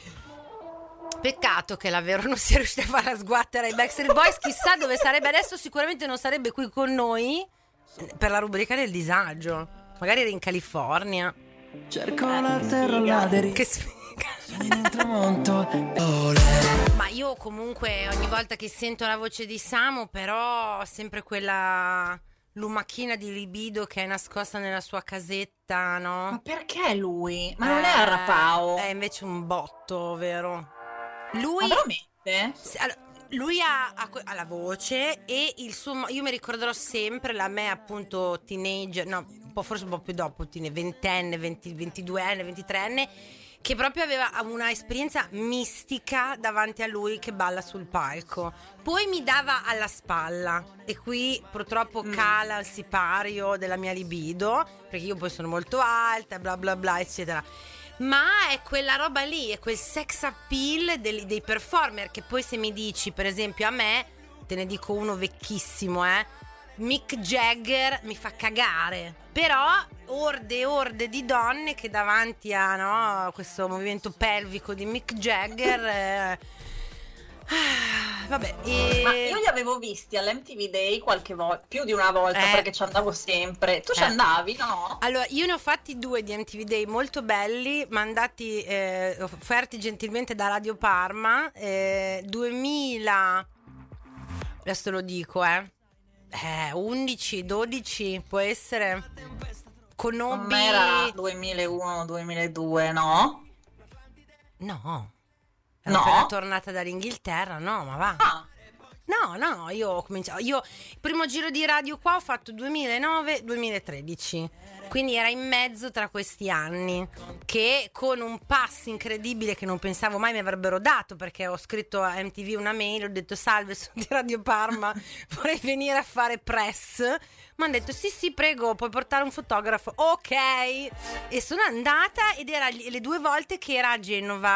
Peccato che davvero non sia riuscita a fare la sguattera ai Backstreet Boys. Chissà dove sarebbe adesso. Sicuramente non sarebbe qui con noi per la rubrica del disagio. Magari era in California. Cerco la terra là che sfiga. in un tramonto. Ma io comunque ogni volta che sento la voce di Samu, però sempre quella lumachina di libido che è nascosta nella sua casetta, no? Ma perché lui? Ma non è Arrapao? È invece un botto, vero? Lui Ma veramente? Lui ha la voce e il suo, io mi ricorderò sempre la me appunto teenager, no, forse un po' più dopo, ventenne, 22enne, 23enne, che proprio aveva una esperienza mistica davanti a lui che balla sul palco. Poi mi dava alla spalla e qui purtroppo cala il sipario della mia libido, perché io poi sono molto alta, bla bla bla, eccetera. Ma è quella roba lì, è quel sex appeal dei performer, che poi se mi dici, per esempio, a me, te ne dico uno vecchissimo, Mick Jagger mi fa cagare. Però orde e orde di donne che davanti a questo movimento pelvico di Mick Jagger vabbè. Ma io li avevo visti all'MTV Day qualche volta, più di una volta, perché ci andavo sempre. Tu ci andavi, no? Allora, io ne ho fatti 2 di MTV Day molto belli, mandati, offerti gentilmente da Radio Parma, 2000, adesso lo dico, 11, 12, può essere. Conobbi... Non era 2001-2002, no? No. Era appena tornata dall'Inghilterra, no, ma va. No, io ho cominciato. Io il primo giro di radio qua ho fatto 2009-2013. Quindi era in mezzo tra questi anni, che con un pass incredibile che non pensavo mai mi avrebbero dato, perché ho scritto a MTV una mail, ho detto salve, sono di Radio Parma, vorrei venire a fare press. Mi hanno detto sì prego, puoi portare un fotografo. Ok. E sono andata ed era le 2 volte che era a Genova.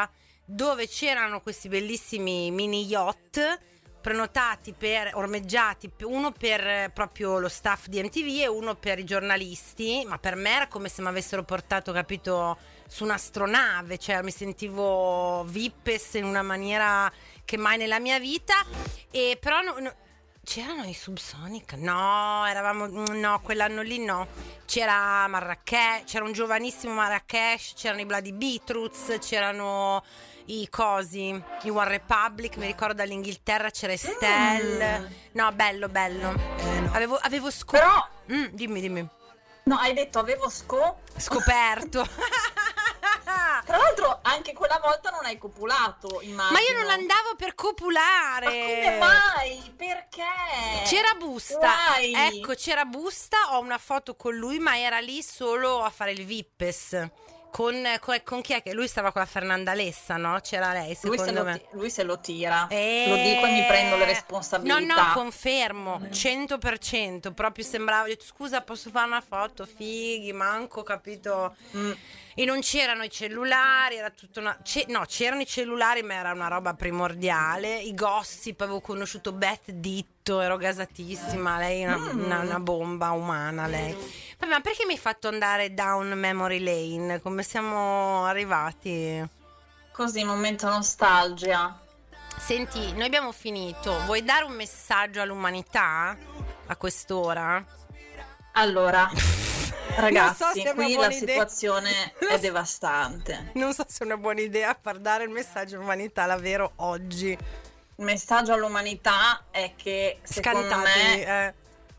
dove c'erano questi bellissimi mini yacht prenotati ormeggiati, uno per proprio lo staff di MTV e uno per i giornalisti, ma per me era come se mi avessero portato, capito, su un'astronave, cioè mi sentivo Vippes in una maniera che mai nella mia vita. E però c'erano i Subsonic? No, quell'anno lì no. C'era Marrakesh, c'era un giovanissimo Marrakesh, c'erano i Bloody Beetroots, c'erano i One Republic, mi ricordo dall'Inghilterra c'era Estelle. No, bello. Avevo Però dimmi. No, hai detto avevo scoperto. Tra l'altro anche quella volta non hai copulato, immagino. Ma io non andavo per copulare. Ma come mai? Perché? C'era Busta. Why? Ecco, c'era Busta, ho una foto con lui, ma era lì solo a fare il Vippes. Con chi è che lui stava con la Fernanda Lessa, no? C'era lei, secondo me. Lui se lo tira. Lo dico e mi prendo le responsabilità. No, confermo, 100%. Proprio sembrava, ho detto, scusa, posso fare una foto? Fighi, manco, capito? E non c'erano i cellulari, era tutta una... c'erano i cellulari, ma era una roba primordiale. I gossip, avevo conosciuto Beth Ditto, ero gasatissima, lei è una bomba umana, lei. Vabbè, ma perché mi hai fatto andare down memory lane? Come siamo arrivati? Così, momento nostalgia. Senti, noi abbiamo finito. Vuoi dare un messaggio all'umanità a quest'ora? Allora, ragazzi, so qui la situazione è devastante. Non so se è una buona idea far dare il messaggio all'umanità, davvero, oggi. Il messaggio all'umanità è che, secondo me...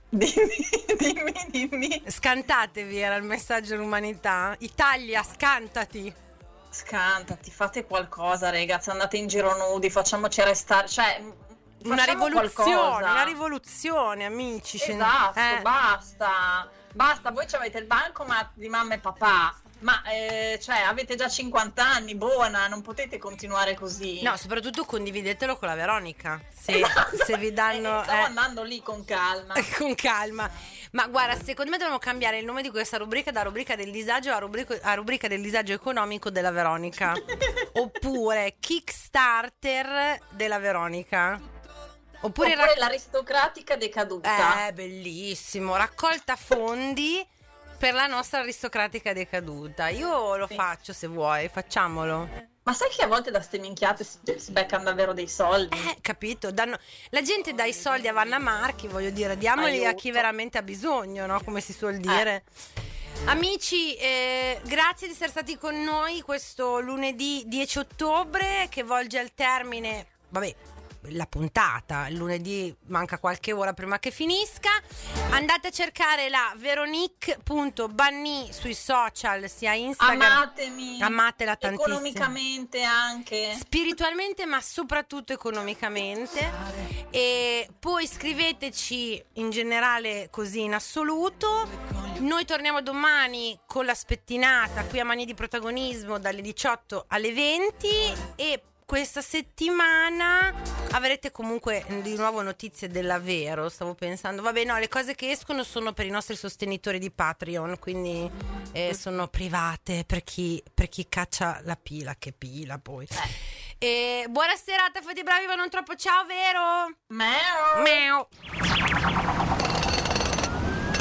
Dimmi. Scantatevi, era il messaggio all'umanità. Italia, scantati, fate qualcosa, ragazzi, andate in giro nudi, facciamoci arrestare, cioè una rivoluzione, amici. Esatto, basta, voi avete il bancomat di mamma e papà, ma cioè avete già 50 anni, buona, non potete continuare così. No, soprattutto condividetelo con la Veronica, se vi danno... Stavo andando lì con calma. Con calma. Ma guarda, secondo me dobbiamo cambiare il nome di questa rubrica da rubrica del disagio a rubrica del disagio economico della Veronica. Oppure Kickstarter della Veronica. Oppure l'aristocratica decaduta. Bellissimo. Raccolta fondi per la nostra aristocratica decaduta. Io lo faccio, se vuoi, facciamolo. Ma sai che a volte da ste minchiate si beccano davvero dei soldi? Capito? La gente dà i soldi a Vanna Marchi, voglio dire, diamoli a chi veramente ha bisogno, no? Come si suol dire. Amici, grazie di essere stati con noi questo lunedì 10 ottobre che volge al termine, la puntata. Il lunedì manca qualche ora prima che finisca. Andate a cercare la Veronique.Banni sui social, sia Instagram. Amatela tantissimo. Economicamente anche. Spiritualmente, ma soprattutto economicamente. E poi scriveteci in generale, così in assoluto. Noi torniamo domani con la spettinata qui a Manie di Protagonismo dalle 18 alle 20 e questa settimana avrete comunque di nuovo notizie della Vero. Stavo pensando, le cose che escono sono per i nostri sostenitori di Patreon, quindi sono private per chi caccia la pila, che pila poi. Buona serata, fate i bravi ma non troppo, ciao Vero. Meow.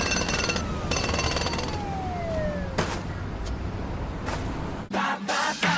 Bye.